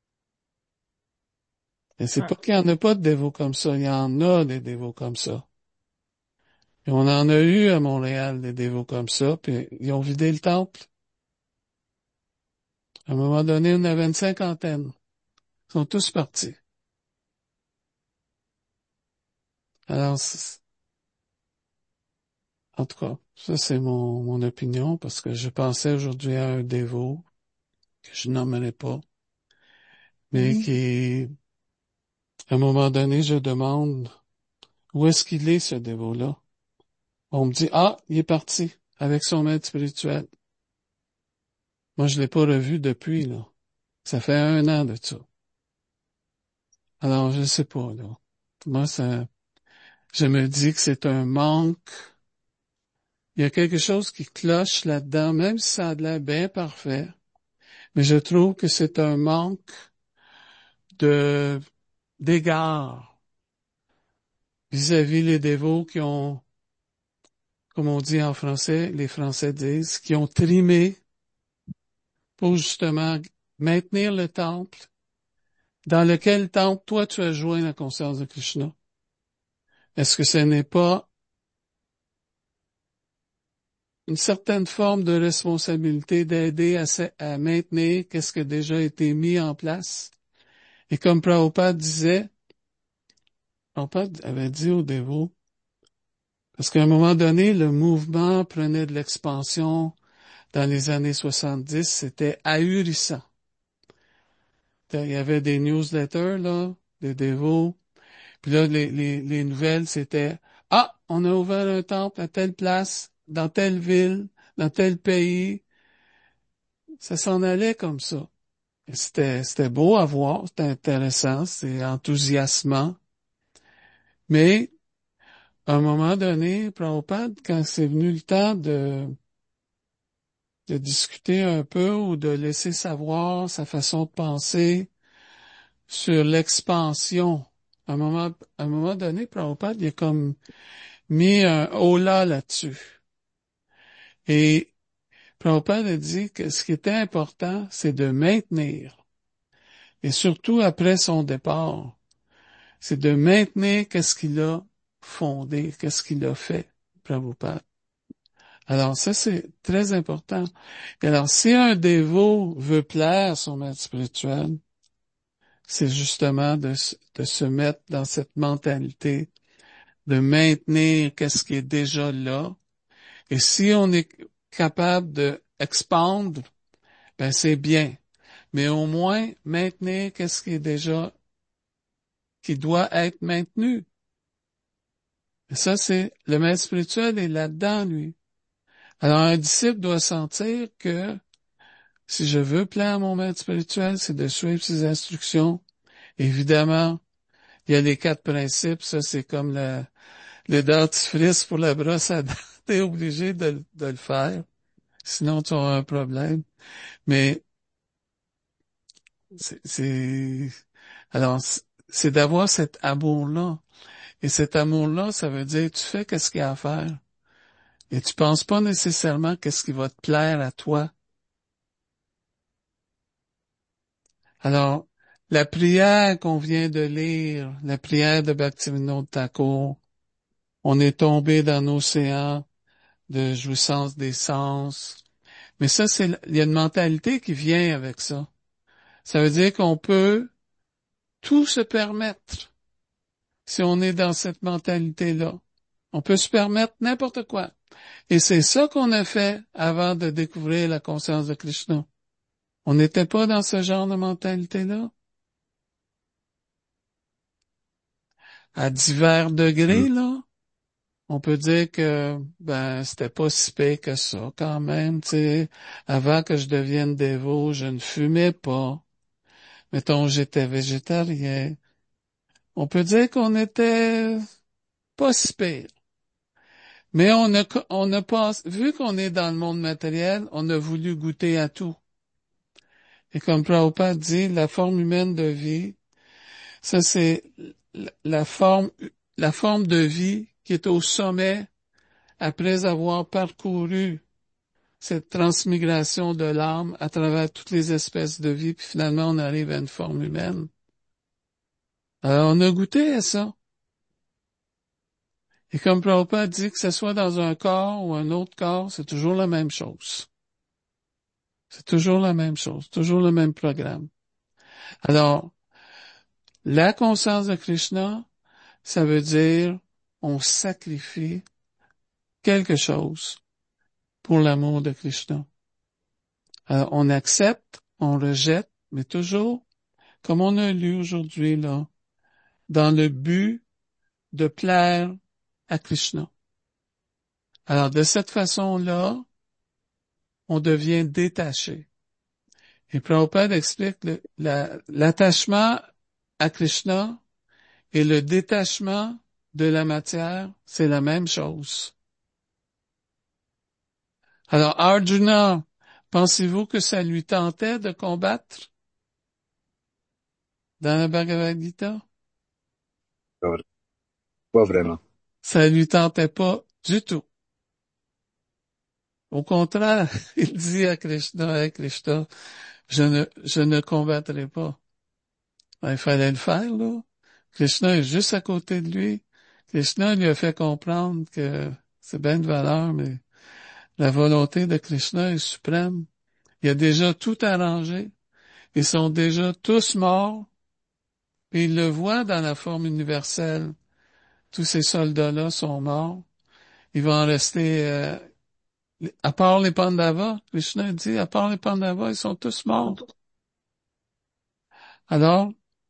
S1: Et c'est
S3: Ouais.
S1: pas qu'il n'y en a pas de dévots comme ça, il y en a des dévots comme ça. Et on en a eu à Montréal des dévots comme ça, puis ils ont vidé le temple. À un moment donné, on avait une cinquantaine. Ils sont tous partis. Alors, c'est- en tout cas, ça c'est mon, mon opinion, parce que je pensais aujourd'hui à un dévot, que je nommerai pas, mais
S3: Mhm.
S1: qui, à un moment donné, je demande où est-ce qu'il est, ce dévot-là. On me dit, ah, il est parti avec son maître spirituel. Moi, je l'ai pas revu depuis, là. Ça fait un an de ça. Alors, je sais pas, là. Moi, ça, je me dis que c'est un manque. Il y a quelque chose qui cloche là-dedans, même si ça a l'air bien parfait. Mais je trouve que c'est un manque de, d'égard vis-à-vis les dévots qui ont, comme on dit en français, les Français disent, qui ont trimé pour justement maintenir le temple dans lequel temple toi tu as joint la conscience de Krishna. Est-ce que ce n'est pas une certaine forme de responsabilité d'aider à, se- à maintenir qu'est-ce qui a déjà été mis en place? Et comme Prabhupada disait, Prabhupada avait dit aux dévots, parce qu'à un moment donné, le mouvement prenait de l'expansion dans les années soixante-dix, c'était ahurissant. Il y avait des newsletters, là, des dévots, puis là, les, les, les nouvelles, c'était, ah, on a ouvert un temple à telle place, dans telle ville, dans tel pays. Ça s'en allait comme ça. Et C'était, c'était beau à voir, c'était intéressant, c'est enthousiasmant. Mais, à un moment donné, Prabhupada, quand c'est venu le temps de, de discuter un peu ou de laisser savoir sa façon de penser sur l'expansion, à un moment, à un moment donné, Prabhupada, il a comme mis un holà là-dessus. Et Prabhupada a dit que ce qui était important, c'est de maintenir, et surtout après son départ, c'est de maintenir qu'est-ce qu'il a fondé, qu'est-ce qu'il a fait, Prabhupada. Alors ça, c'est très important. Et alors, si un dévot veut plaire à son maître spirituel, c'est justement de, se- de se mettre dans cette mentalité, de maintenir qu'est-ce qui est déjà là. Et si on est capable de expandre, ben c'est bien. Mais au moins maintenir qu'est-ce qui est déjà, qui doit être maintenu. Et ça, c'est, le maître spirituel est là-dedans, lui. Alors, un disciple doit sentir que si je veux plaire à mon maître spirituel, c'est de suivre ses instructions. Évidemment, il y a les quatre principes, ça c'est comme le, le dentifrice pour la brosse à dents. T'es obligé de, de le faire, sinon tu auras un problème. Mais c'est, c'est- alors c'est c'est d'avoir cet amour-là. Et cet amour-là, ça veut dire tu fais qu'est-ce qu'il y a à faire. Et tu penses pas nécessairement qu'est-ce qui va te plaire à toi. Alors, la prière qu'on vient de lire, la prière de Bhaktivinoda Thakur, on est tombé dans l'océan de jouissance des sens. Mais ça, c'est, il y a une mentalité qui vient avec ça. Ça veut dire qu'on peut tout se permettre si on est dans cette mentalité-là. On peut se permettre n'importe quoi. Et c'est ça qu'on a fait avant de découvrir la conscience de Krishna. On n'était pas dans ce genre de mentalité-là. À divers
S2: Mm.
S1: degrés, là, on peut dire que ben c'était pas si pire que ça quand même, tu sais. Avant que je devienne dévot, je ne fumais pas. Mettons, j'étais végétarien. On peut dire qu'on était pas si pire. Mais on a, on a pas, vu qu'on est dans le monde matériel, on a voulu goûter à tout. Et comme Prabhupada dit, la forme humaine de vie, ça c'est la forme, la forme de vie qui est au sommet après avoir parcouru cette transmigration de l'âme à travers toutes les espèces de vie, puis finalement on arrive à une forme humaine. Alors on a goûté à ça. Et comme Prabhupada dit que ce soit dans un corps ou un autre corps, c'est toujours la même chose. C'est toujours la même chose, toujours le même programme. Alors, la conscience de Krishna, ça veut dire on sacrifie quelque chose pour l'amour de Krishna. Alors, on accepte, on rejette, mais toujours, comme on a lu aujourd'hui, là, dans le but de plaire à Krishna. Alors, de cette façon-là, on devient détaché. Et Prabhupada explique le, la, l'attachement à Krishna et le détachement de la matière, c'est la même chose. Alors, Arjuna, pensez-vous que ça lui tentait de combattre dans la Bhagavad Gita?
S2: Pas vraiment.
S1: Ça lui tentait pas du tout. Au contraire, il dit à Krishna, à Krishna, je ne, je ne combattrai pas. Ben, il fallait le faire, là. Krishna est juste à côté de lui. Krishna lui a fait comprendre que c'est bien de valeur, mais la volonté de Krishna est suprême. Il a déjà tout arrangé. Ils sont déjà tous morts. Et il le voit dans la forme universelle. Tous ces soldats-là sont morts. Il va en rester, euh, à part les Pandavas. Krishna dit, à part les Pandavas, ils sont tous morts. Alors,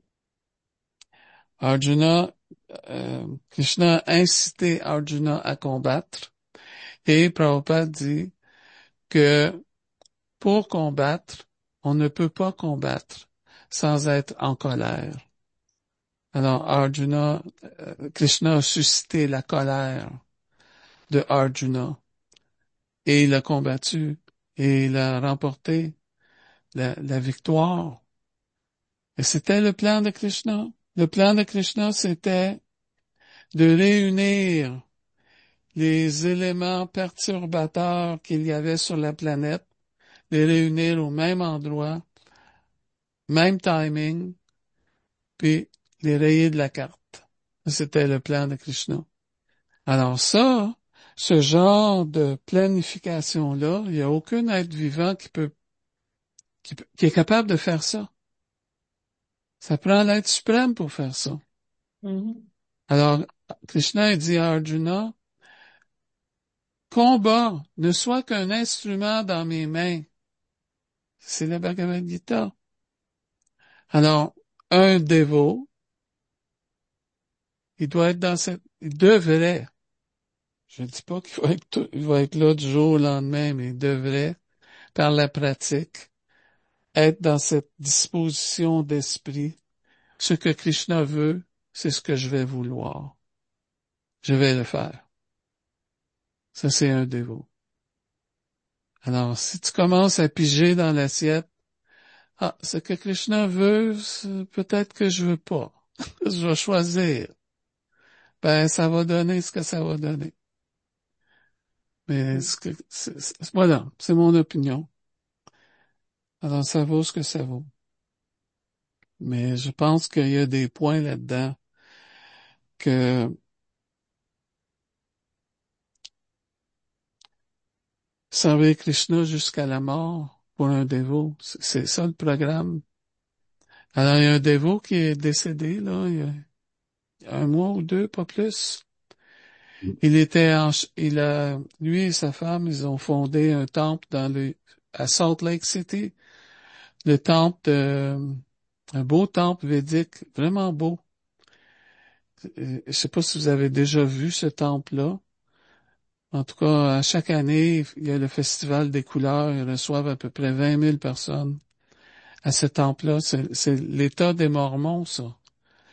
S1: Arjuna, euh, Krishna a incité Arjuna à combattre. Et Prabhupada dit que pour combattre, on ne peut pas combattre sans être en colère. Alors Arjuna, euh, Krishna a suscité la colère de Arjuna et il a combattu et il a remporté la, la victoire. Et c'était le plan de Krishna. Le plan de Krishna, c'était de réunir les éléments perturbateurs qu'il y avait sur la planète, les réunir au même endroit, même timing, puis les rayer de la carte. C'était le plan de Krishna. Alors ça, ce genre de planification-là, il n'y a aucun être vivant qui peut, qui, peut- qui est capable de faire ça. Ça prend l'être suprême pour faire ça.
S3: Mhm.
S1: Alors, Krishna il dit à Arjuna, combat ne soit qu'un instrument dans mes mains. C'est le Bhagavad Gita. Alors, un dévot, il doit être dans cette, il devrait, je ne dis pas qu'il va être, tout- il va être là du jour au lendemain, mais il devrait, par la pratique, être dans cette disposition d'esprit. Ce que Krishna veut, c'est ce que je vais vouloir. Je vais le faire. Ça, c'est un dévot. Alors, si tu commences à piger dans l'assiette, ah, ce que Krishna veut, c'est peut-être que je veux pas. Je vais choisir. Ben, ça va donner ce que ça va donner. Mais ce que, c'est- c'est- voilà, c'est mon opinion. Alors, ça vaut ce que ça vaut. Mais je pense qu'il y a des points là-dedans que servir Krishna jusqu'à la mort pour un dévot, c'est c'est ça le programme. Alors, il y a un dévot qui est décédé, là, il y a, il y a un mois ou deux, pas plus. Il était en, ch- il a, lui et sa femme, ils ont fondé un temple dans le, à Salt Lake City. Le temple de, un beau temple védique, vraiment beau. Euh, Je sais pas si vous avez déjà vu ce temple-là. En tout cas, à chaque année, il y a le festival des couleurs. Ils reçoivent à peu près vingt mille personnes à ce temple-là. C'est, c'est l'État des Mormons, ça.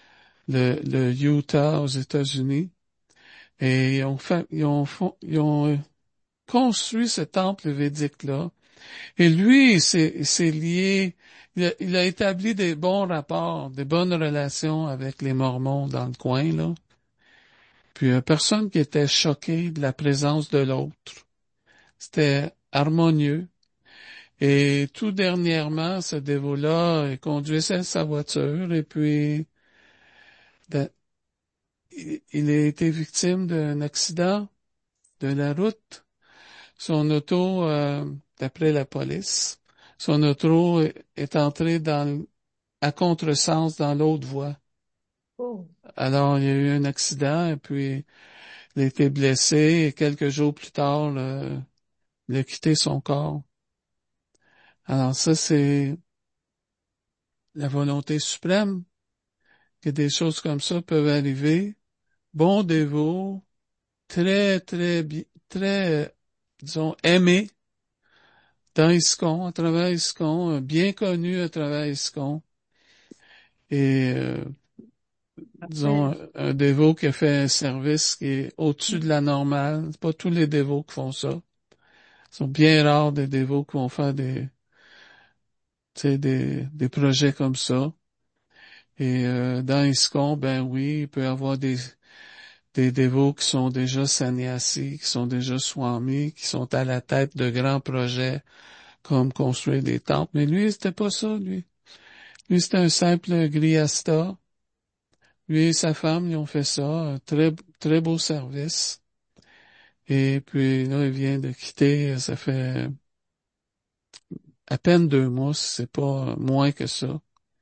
S1: le, le Utah aux États-Unis. Et ils ont fait, ils ont, fon- ils ont euh, construit ce temple védique-là. Et lui, il s'est, il s'est lié, il a, il a établi des bons rapports, des bonnes relations avec les Mormons dans le coin, là. Puis euh, personne qui était choqué de la présence de l'autre. C'était harmonieux. Et tout dernièrement, ce dévot-là il conduisait sa voiture et puis de- il, il a été victime d'un accident de la route. Son auto, euh, d'après la police, son auto est est entré dans, le- à contresens dans l'autre voie.
S3: Oh,
S1: Alors, il y a eu un accident et puis il a été blessé et quelques jours plus tard, le- il a quitté son corps. Alors ça, c'est la volonté suprême que des choses comme ça peuvent arriver. Bon dévot, très, très, bi- très, euh, disons, aimé dans ISKCON, à travers ISKCON, euh, bien connu à travers ISKCON. Et, euh, disons,
S3: après,
S1: un, un dévot qui a fait un service qui est au-dessus de la normale. C'est pas tous les dévots qui font ça. Ce sont bien rares des dévots qui vont faire des, tu sais, des, des projets comme ça. Et euh, dans ISKCON, ben oui, il peut y avoir des, des dévots qui sont déjà sannyasis, qui sont déjà swamis, qui sont à la tête de grands projets comme construire des temples. Mais lui, c'était pas ça, lui. Lui, c'était un simple grihasta. Lui et sa femme, ils ont fait ça, un très, très beau service. Et puis là, il vient de quitter, ça fait à peine deux mois, si c'est pas moins que ça.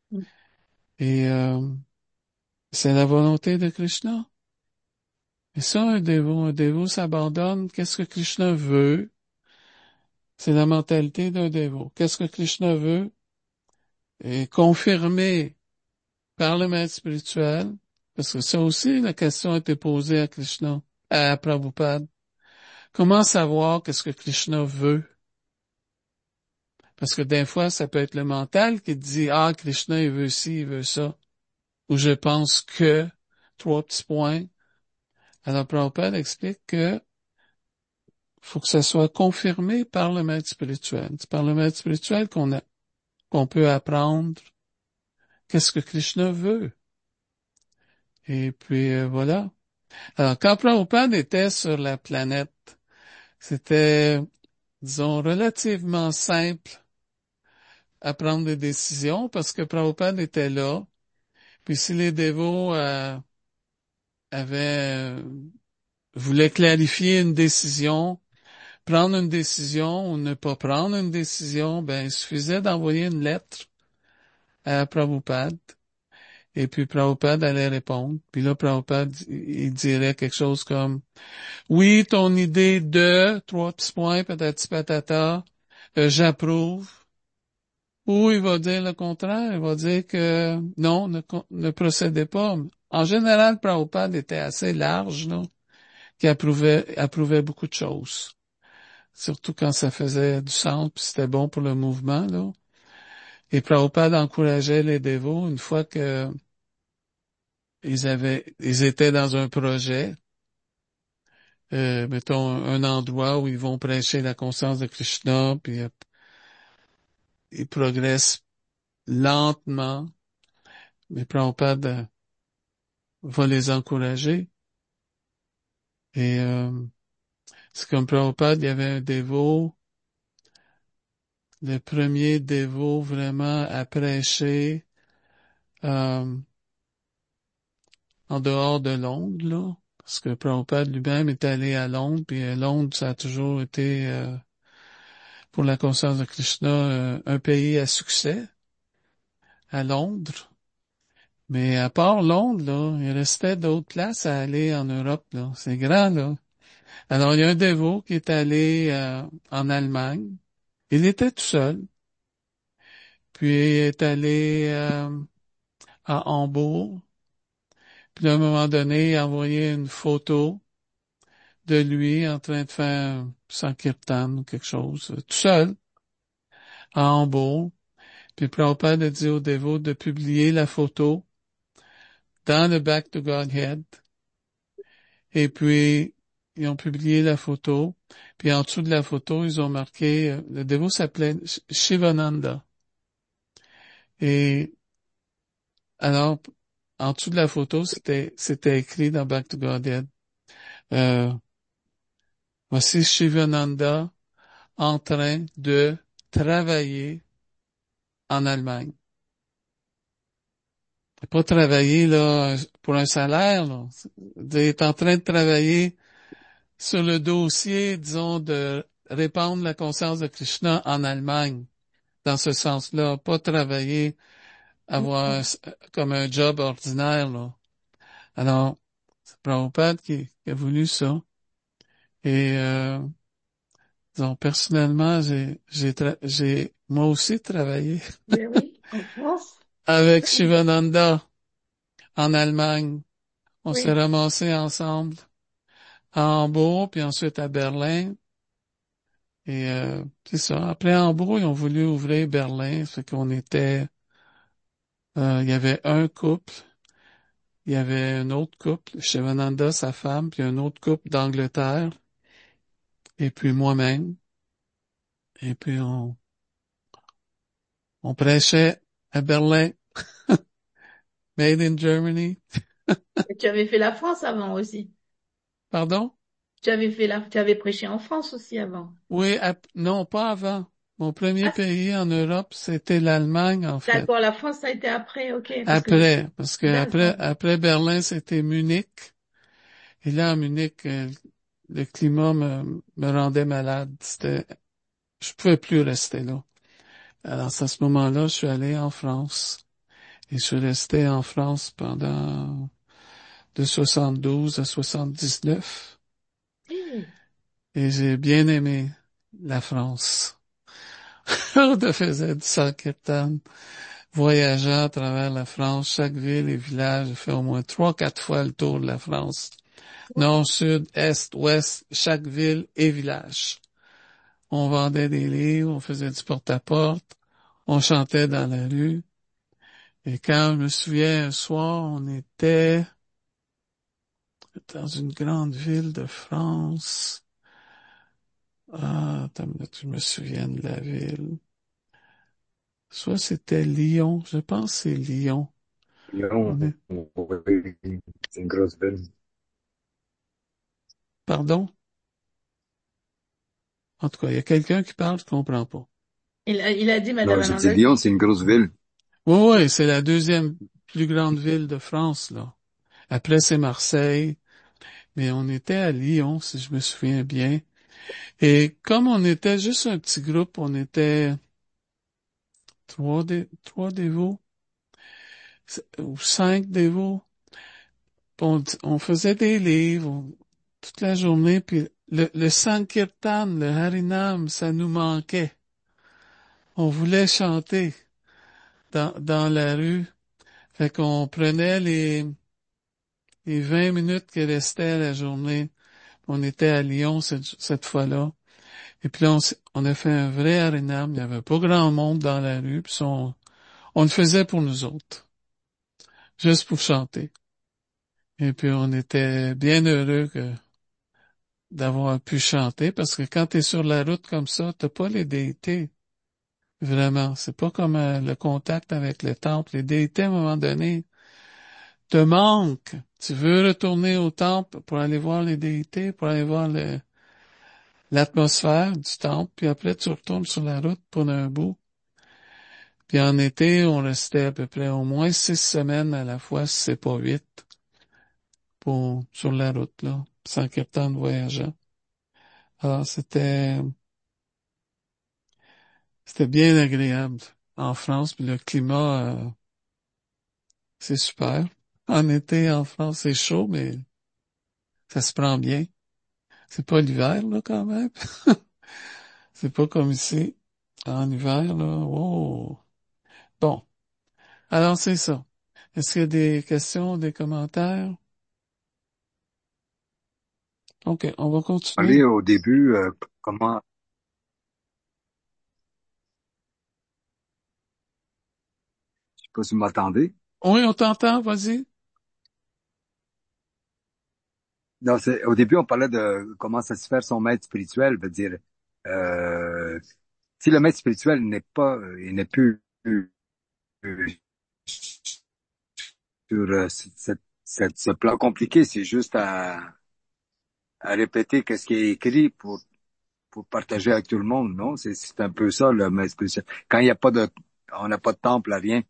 S1: Et euh, c'est la volonté de Krishna. Et ça, un dévot, un dévot s'abandonne. Qu'est-ce que Krishna veut? C'est la mentalité d'un dévot. Qu'est-ce que Krishna veut? Et confirmé par le maître spirituel, parce que ça aussi, la question a été posée à Krishna, à Prabhupada. Comment savoir qu'est-ce que Krishna veut? Parce que des fois, ça peut être le mental qui dit, ah, Krishna, il veut ci, il veut ça. Ou je pense que, trois petits points. Alors, Prabhupada explique que faut que ça soit confirmé par le maître spirituel. C'est par le maître spirituel qu'on a, qu'on peut apprendre qu'est-ce que Krishna veut. Et puis, euh, voilà. Alors, quand Prabhupada était sur la planète, c'était, disons, relativement simple à prendre des décisions parce que Prabhupada était là. Puis si les dévots euh, avaient euh, voulaient clarifier une décision, prendre une décision ou ne pas prendre une décision, ben il suffisait d'envoyer une lettre à Prabhupada. Et puis Prabhupada allait répondre. Puis là, Prabhupada, il dirait quelque chose comme oui, ton idée de trois petits points, patati patata, euh, j'approuve. Ou il va dire le contraire, il va dire que non, ne, con- ne procédez pas. En général, Prabhupada était assez large, là, qui approuvait, approuvait beaucoup de choses. Surtout quand ça faisait du sens, puis c'était bon pour le mouvement, là. Et Prabhupada encourageait les dévots une fois que ils avaient, ils étaient dans un projet, euh, mettons un endroit où ils vont prêcher la conscience de Krishna, puis euh, ils progressent lentement, mais Prabhupada euh, va les encourager. Et euh, c'est comme Prabhupada, il y avait un dévot, le premier dévot vraiment à prêcher euh, en dehors de Londres, là. Parce que Prabhupada lui-même est allé à Londres, puis euh, Londres, ça a toujours été, euh, pour la conscience de Krishna, euh, un pays à succès, à Londres. Mais à part Londres, là, il restait d'autres places à aller en Europe, là. C'est grand, là. Alors, il y a un dévot qui est allé euh, en Allemagne. Il était tout seul. Puis, il est allé euh, à Hambourg. Puis, à un moment donné, il a envoyé une photo de lui en train de faire un sankirtan ou quelque chose, euh, tout seul, à Hambourg. Puis, Prabhupada a dit au dévot de publier la photo dans le Back to Godhead. Et puis, ils ont publié la photo. Puis en dessous de la photo, ils ont marqué, euh, le dévot s'appelait Sh- Shivananda. Et alors, en dessous de la photo, c'était, c'était écrit dans Back to Godhead. Euh, Voici Shivananda en train de travailler en Allemagne. Pas travailler là pour un salaire, là. Il est en train de travailler sur le dossier, disons, de répandre la conscience de Krishna en Allemagne. Dans ce sens-là, pas travailler, avoir un- comme un job ordinaire, là. Alors, c'est Prabhupada qui, qui a voulu ça. Et euh, disons, personnellement, j'ai j'ai tra- j'ai moi aussi travaillé
S3: Ben oui, en France.
S1: avec Shivananda en Allemagne. On s'est
S3: Oui.
S1: ramassés ensemble à Hambourg, puis ensuite à Berlin. Et euh, c'est ça. Après Hambourg, ils ont voulu ouvrir Berlin. Ça fait qu'on était... euh, il y avait un couple, il y avait un autre couple, Shivananda, sa femme, puis un autre couple d'Angleterre, et puis moi-même. Et puis on, on prêchait à Berlin, Made in Germany.
S3: Et tu avais fait la France avant aussi.
S1: Pardon?
S3: Tu avais fait la, tu avais prêché en France aussi avant.
S1: Oui, ap- non, pas avant. Mon premier
S3: Ah,
S1: pays en Europe, c'était l'Allemagne, en fait.
S3: d'accord, la France, ça a été après, ok, parce que,
S1: Après, parce que après,
S3: d'accord.
S1: après Berlin, c'était Munich. Et là, à Munich, euh, le climat me, me rendait malade. C'était, je pouvais plus rester là. Alors, à ce moment-là, je suis allé en France. Et je suis resté en France pendant de soixante-douze à soixante-dix-neuf.
S3: Oui.
S1: Et j'ai bien aimé la France. On faisait du Sankirtan, voyageant à travers la France, chaque ville et village. J'ai fait au moins trois, quatre fois le tour de la France. Nord, sud, est, ouest, chaque ville et village. On vendait des livres, on faisait du porte-à-porte, on chantait dans la rue. Et quand je me souviens, un soir, on était dans une grande ville de France. Ah, attends une minute, je me souviens de la ville. Soit c'était Lyon, je pense que c'est Lyon.
S2: Lyon,
S1: On est,
S2: oui, c'est une grosse ville.
S1: pardon? En tout cas, il y a quelqu'un qui parle, je comprends pas.
S3: Il a, il a dit,
S2: Non,
S3: Madame
S2: j'ai dit
S3: Ananda,
S2: Lyon, c'est une grosse ville.
S1: Oui, oui, c'est la deuxième plus grande ville de France, là. Après, c'est Marseille. Mais on était à Lyon, si je me souviens bien. Et comme on était juste un petit groupe, on était trois, dé- trois dévots, c- ou cinq dévots. On, on faisait des livres on- toute la journée, puis le, le Sankirtan, le Harinam, ça nous manquait. On voulait chanter dans, dans la rue. Fait qu'on prenait les, les vingt minutes qui restaient à la journée. On était à Lyon cette, cette fois-là. Et puis là, on, s'est- on a fait un vrai arénam. Il n'y avait pas grand monde dans la rue. Puis on, on le faisait pour nous autres, juste pour chanter. Et puis on était bien heureux que d'avoir pu chanter, parce que quand tu es sur la route comme ça, t'as pas les déités. Vraiment. C'est pas comme euh, le contact avec le temple. Les déités, à un moment donné, te manquent. Tu veux retourner au temple pour aller voir les déités, pour aller voir le- l'atmosphère du temple, puis après tu retournes sur la route pour un bout. Puis en été, on restait à peu près au moins six semaines à la fois, si c'est pas huit, pour, sur la route, là, sans qu'il y ait tant de voyageants. Alors, c'était, c'était bien agréable en France, puis le climat, euh, c'est super. En été, en France, c'est chaud, mais ça se prend bien. C'est pas l'hiver, là, quand même. C'est pas comme ici. En hiver, là, oh. Bon. Alors, c'est ça. Est-ce qu'il y a des questions, des commentaires? OK, on va continuer.
S2: Allez, au début, euh, comment, je sais pas si vous m'attendez.
S1: Oui, on t'entend, vas-y.
S2: non, c'est, au début, on parlait de comment ça se fait son maître spirituel, veut dire, euh, si le maître spirituel n'est pas, euh, il n'est plus euh, sur euh, cette, cette- ce plan compliqué, c'est juste à, à répéter qu'est-ce qui est écrit pour pour partager avec tout le monde, non? C'est c'est un peu ça le maître spirituel. Quand il n'y a pas de, on n'a pas de temple, rien.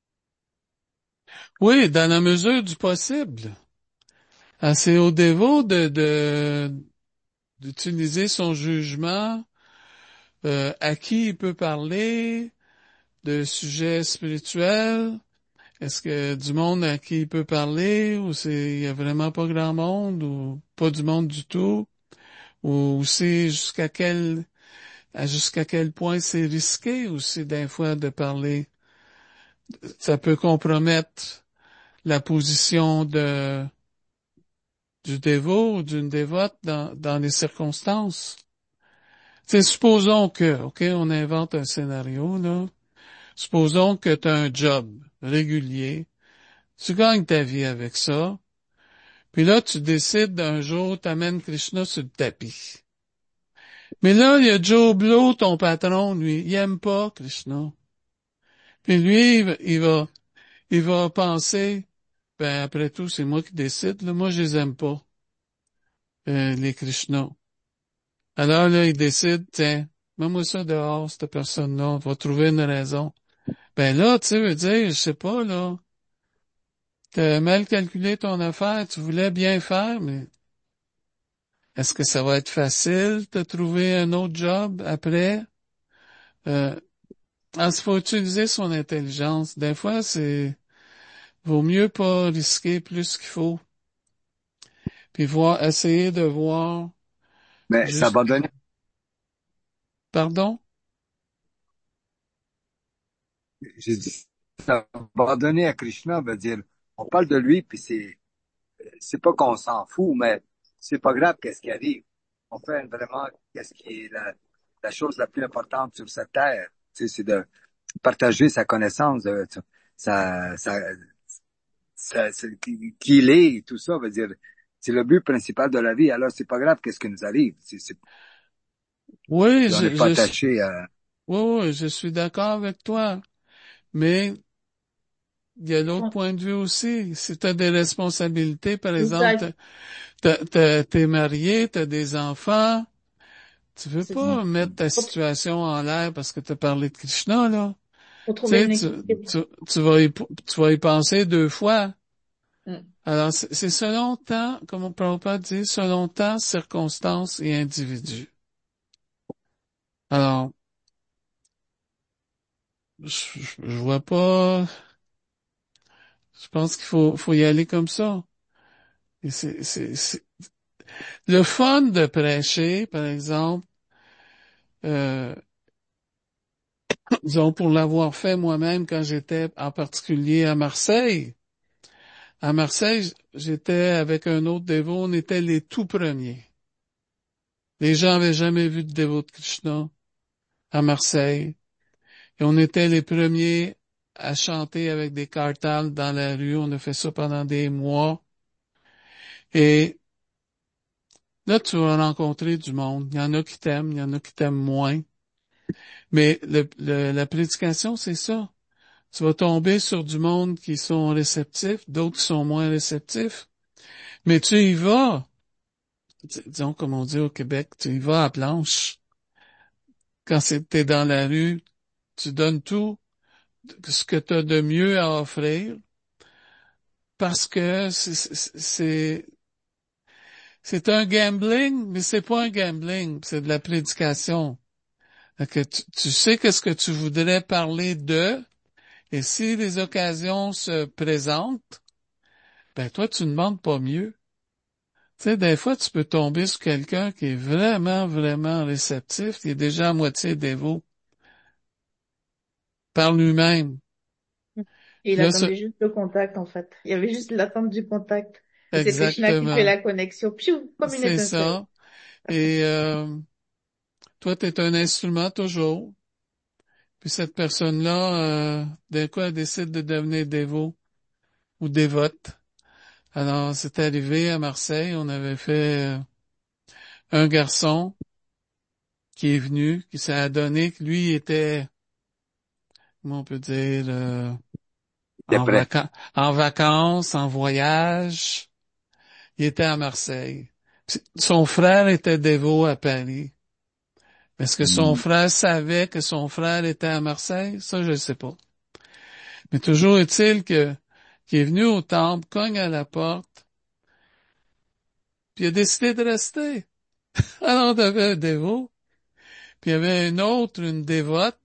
S1: Oui, dans la mesure du possible. Ah, c'est au dévot de, de, d'utiliser son jugement, euh, à qui il peut parler de sujets spirituels. Est-ce que du monde à qui il peut parler, ou c'est, il y a vraiment pas grand monde, ou pas du monde du tout, ou c'est jusqu'à quel, à jusqu'à quel point c'est risqué aussi des fois de parler. Ça peut compromettre la position de, du dévot ou d'une dévote dans, dans les circonstances. C'est supposons que, OK, on invente un scénario, là. Supposons que tu as un job régulier, tu gagnes ta vie avec ça, puis là, tu décides d'un jour, t'amènes Krishna sur le tapis. Mais là, il y a Joe Blow, ton patron, lui, il aime pas Krishna. Puis lui, il va, il va, il va penser, ben après tout, c'est moi qui décide, là. Moi, je les aime pas, euh, les Krishna. Alors là, il décide, tiens, mets-moi ça dehors, cette personne-là, on va trouver une raison. Ben là, tu sais, veux dire, je sais pas, là, t'as mal calculé ton affaire, tu voulais bien faire, mais est-ce que ça va être facile de trouver un autre job après? Euh, ah, il faut utiliser son intelligence. Des fois, c'est, vaut mieux pas risquer plus qu'il faut, puis voir, essayer de voir
S2: Mais
S1: juste,
S2: s'abandonner,
S1: pardon?
S2: j'ai dit, s'abandonner à Krishna veut dire, on parle de lui, puis c'est, c'est pas qu'on s'en fout, mais c'est pas grave qu'est-ce qui arrive. On fait vraiment qu'est-ce qui est la, la chose la plus importante sur cette terre. Tu sais, c'est de partager sa connaissance, de, sa, sa, sa, sa- qui qui il est, et tout ça veut dire, c'est le but principal de la vie. Alors, c'est pas grave qu'est-ce qui nous arrive. C'est, c'est,
S1: Oui,
S2: on n'est
S1: je,
S2: pas
S1: je,
S2: attaché à,
S1: oui, oui, je suis d'accord avec toi, mais il y a l'autre point de vue aussi. Si tu as des responsabilités, par
S3: C'est ça,
S1: exemple, t'as, t'as, t'es marié, tu as des enfants, tu veux
S3: c'est ça.
S1: pas mettre ta
S3: Faut,
S1: situation en l'air parce que tu as parlé de Krishna, là.
S3: faut
S1: Tu
S3: trouver
S1: sais,
S3: une
S1: tu,
S3: équilibre.
S1: tu, tu vas y, tu vas y penser deux fois.
S3: Mm.
S1: Alors, c'est c'est selon temps, comme on peut pas dire, selon temps, circonstances et individus. Alors, je, je, je vois pas, je pense qu'il faut, faut y aller comme ça. Et c'est, c'est, c'est, le fun de prêcher, par exemple, euh, disons pour l'avoir fait moi-même quand j'étais en particulier à Marseille. À Marseille, j'étais avec un autre dévot, on était les tout premiers. Les gens avaient jamais vu de dévot de Krishna à Marseille. Et on était les premiers à chanter avec des cartals dans la rue. On a fait ça pendant des mois. Et là, tu vas rencontrer du monde. Il y en a qui t'aiment, il y en a qui t'aiment moins. Mais le, le- la prédication, c'est ça. Tu vas tomber sur du monde qui sont réceptifs, d'autres qui sont moins réceptifs. Mais tu y vas. Dis- Disons, comme on dit au Québec, tu y vas à planche. Quand c'est- t'es dans la rue, tu donnes tout ce que tu as de mieux à offrir parce que c'est c'est- c'est un gambling, mais c'est pas un gambling, c'est de la prédication. Fait que tu, tu sais qu'est-ce que tu voudrais parler de, et si les occasions se présentent, ben toi, tu ne demandes pas mieux. Tu sais, des fois, tu peux tomber sur quelqu'un qui est vraiment, vraiment réceptif, qui est déjà à moitié dévot par lui-même.
S3: Et
S1: Puis
S3: il
S1: là, ça,
S3: attendait juste le contact, en fait. Il y avait juste l'attente du contact. Et c'est Krishna qui fait
S1: exactement.
S3: la connexion. Piou, comme une
S1: C'est
S3: étincelle.
S1: ça. Et euh, toi, tu es un instrument toujours. Puis cette personne-là, euh, d'un coup, elle décide de devenir dévot ou dévote. Alors, c'est arrivé à Marseille, on avait fait euh, un garçon qui est venu, qui s'est adonné que lui était, comment on peut dire, euh,
S2: T'es
S1: en
S2: prêt.
S1: vacances, en vacances, en voyage. Il était à Marseille. Puis son frère était dévot à Paris. Est-ce que son
S2: Hmm.
S1: frère savait que son frère était à Marseille? Ça, je ne sais pas. Mais toujours est-il que, qu'il est venu au temple, cogne à la porte, puis il a décidé de rester. Alors, on avait un dévot, puis il y avait une autre, une dévote,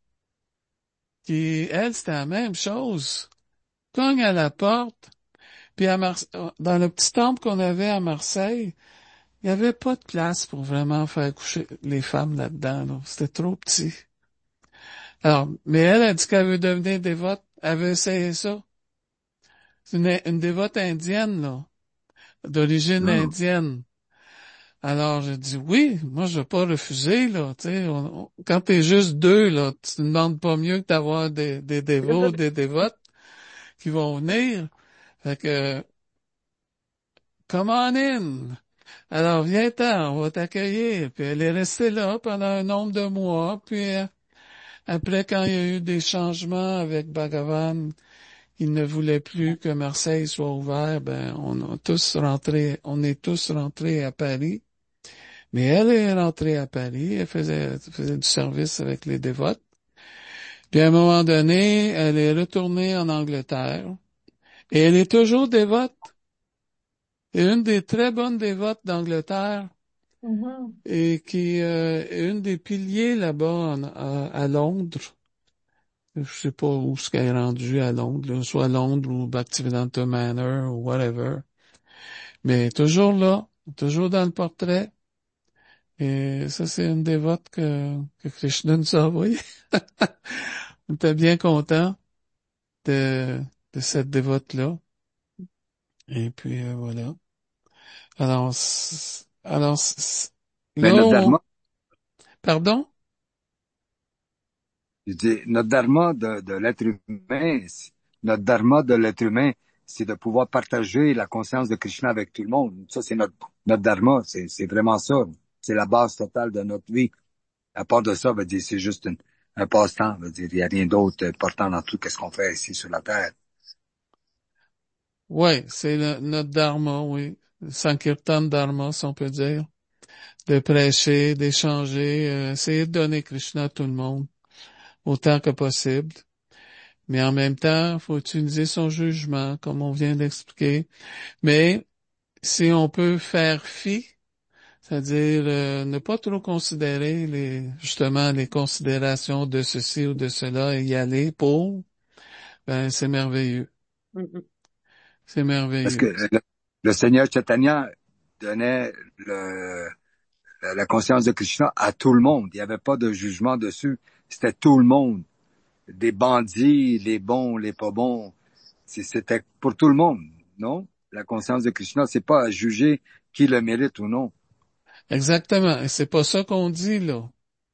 S1: qui, elle, c'était la même chose. Cogne à la porte, puis à Mar- dans le petit temple qu'on avait à Marseille, il n'y avait pas de place pour vraiment faire coucher les femmes là-dedans, là. C'était trop petit. Alors, mais elle a dit qu'elle veut devenir dévote. Elle veut essayer ça. C'est une, une dévote indienne, là, d'origine
S2: Non.
S1: indienne. Alors, j'ai dit oui, moi je vais pas refuser, là, tu sais, on- on- quand t'es juste deux, là, tu te demandes pas mieux que d'avoir des, des dévots, des dévotes qui vont venir. Fait que, come on in. Alors, viens-t'en, on va t'accueillir. Puis elle est restée là pendant un nombre de mois, puis euh, après, quand il y a eu des changements avec Bhagavan, il ne voulait plus que Marseille soit ouvert, ben, on a tous rentré, on est tous rentrés à Paris. Mais elle est rentrée à Paris, elle faisait, faisait du service avec les dévotes. Puis à un moment donné, elle est retournée en Angleterre. Et elle est toujours dévote. Et une des très bonnes dévotes d'Angleterre,
S3: Mhm.
S1: et qui euh, est une des piliers là-bas en- à, à Londres. Je sais pas où ce qu'elle est rendue à Londres, là, soit Londres ou Bhaktivedanta Manor ou whatever. Mais toujours là, toujours dans le portrait. Et ça, c'est une dévote que, que Krishna nous a envoyée. On était bien content de, de cette dévote-là. Et puis, euh, voilà. Alors, c- alors, c-
S2: Mais
S1: là,
S2: notre
S1: on-
S2: dharma,
S1: pardon?
S2: je dis, notre dharma de, de l'être humain, c'est- notre dharma de l'être humain, c'est de pouvoir partager la conscience de Krishna avec tout le monde. Ça, c'est notre, notre dharma. C'est, c'est vraiment ça. C'est la base totale de notre vie. À part de ça, veut dire, c'est juste une- un passe-temps. Veut dire, il n'y a rien d'autre important dans tout ce qu'on fait ici sur la Terre.
S1: Oui, c'est le- notre dharma, oui. Sankirtan dharma, si on peut dire. De prêcher, d'échanger, euh, essayer de donner Krishna à tout le monde, autant que possible. Mais en même temps, il faut utiliser son jugement, comme on vient d'expliquer. Mais si on peut faire fi, c'est-à-dire euh, ne pas trop considérer les justement les considérations de ceci ou de cela et y aller pour, ben c'est merveilleux.
S3: Mhm.
S1: C'est
S2: Parce que
S1: merveilleux.
S2: le, le Seigneur Chaitanya donnait le, la conscience de Krishna à tout le monde. Il n'y avait pas de jugement dessus. C'était tout le monde. Des bandits, les bons, les pas bons. C'était pour tout le monde, non? La conscience de Krishna, c'est pas à juger qui le mérite ou non.
S1: Exactement. Et c'est pas ça qu'on dit, là.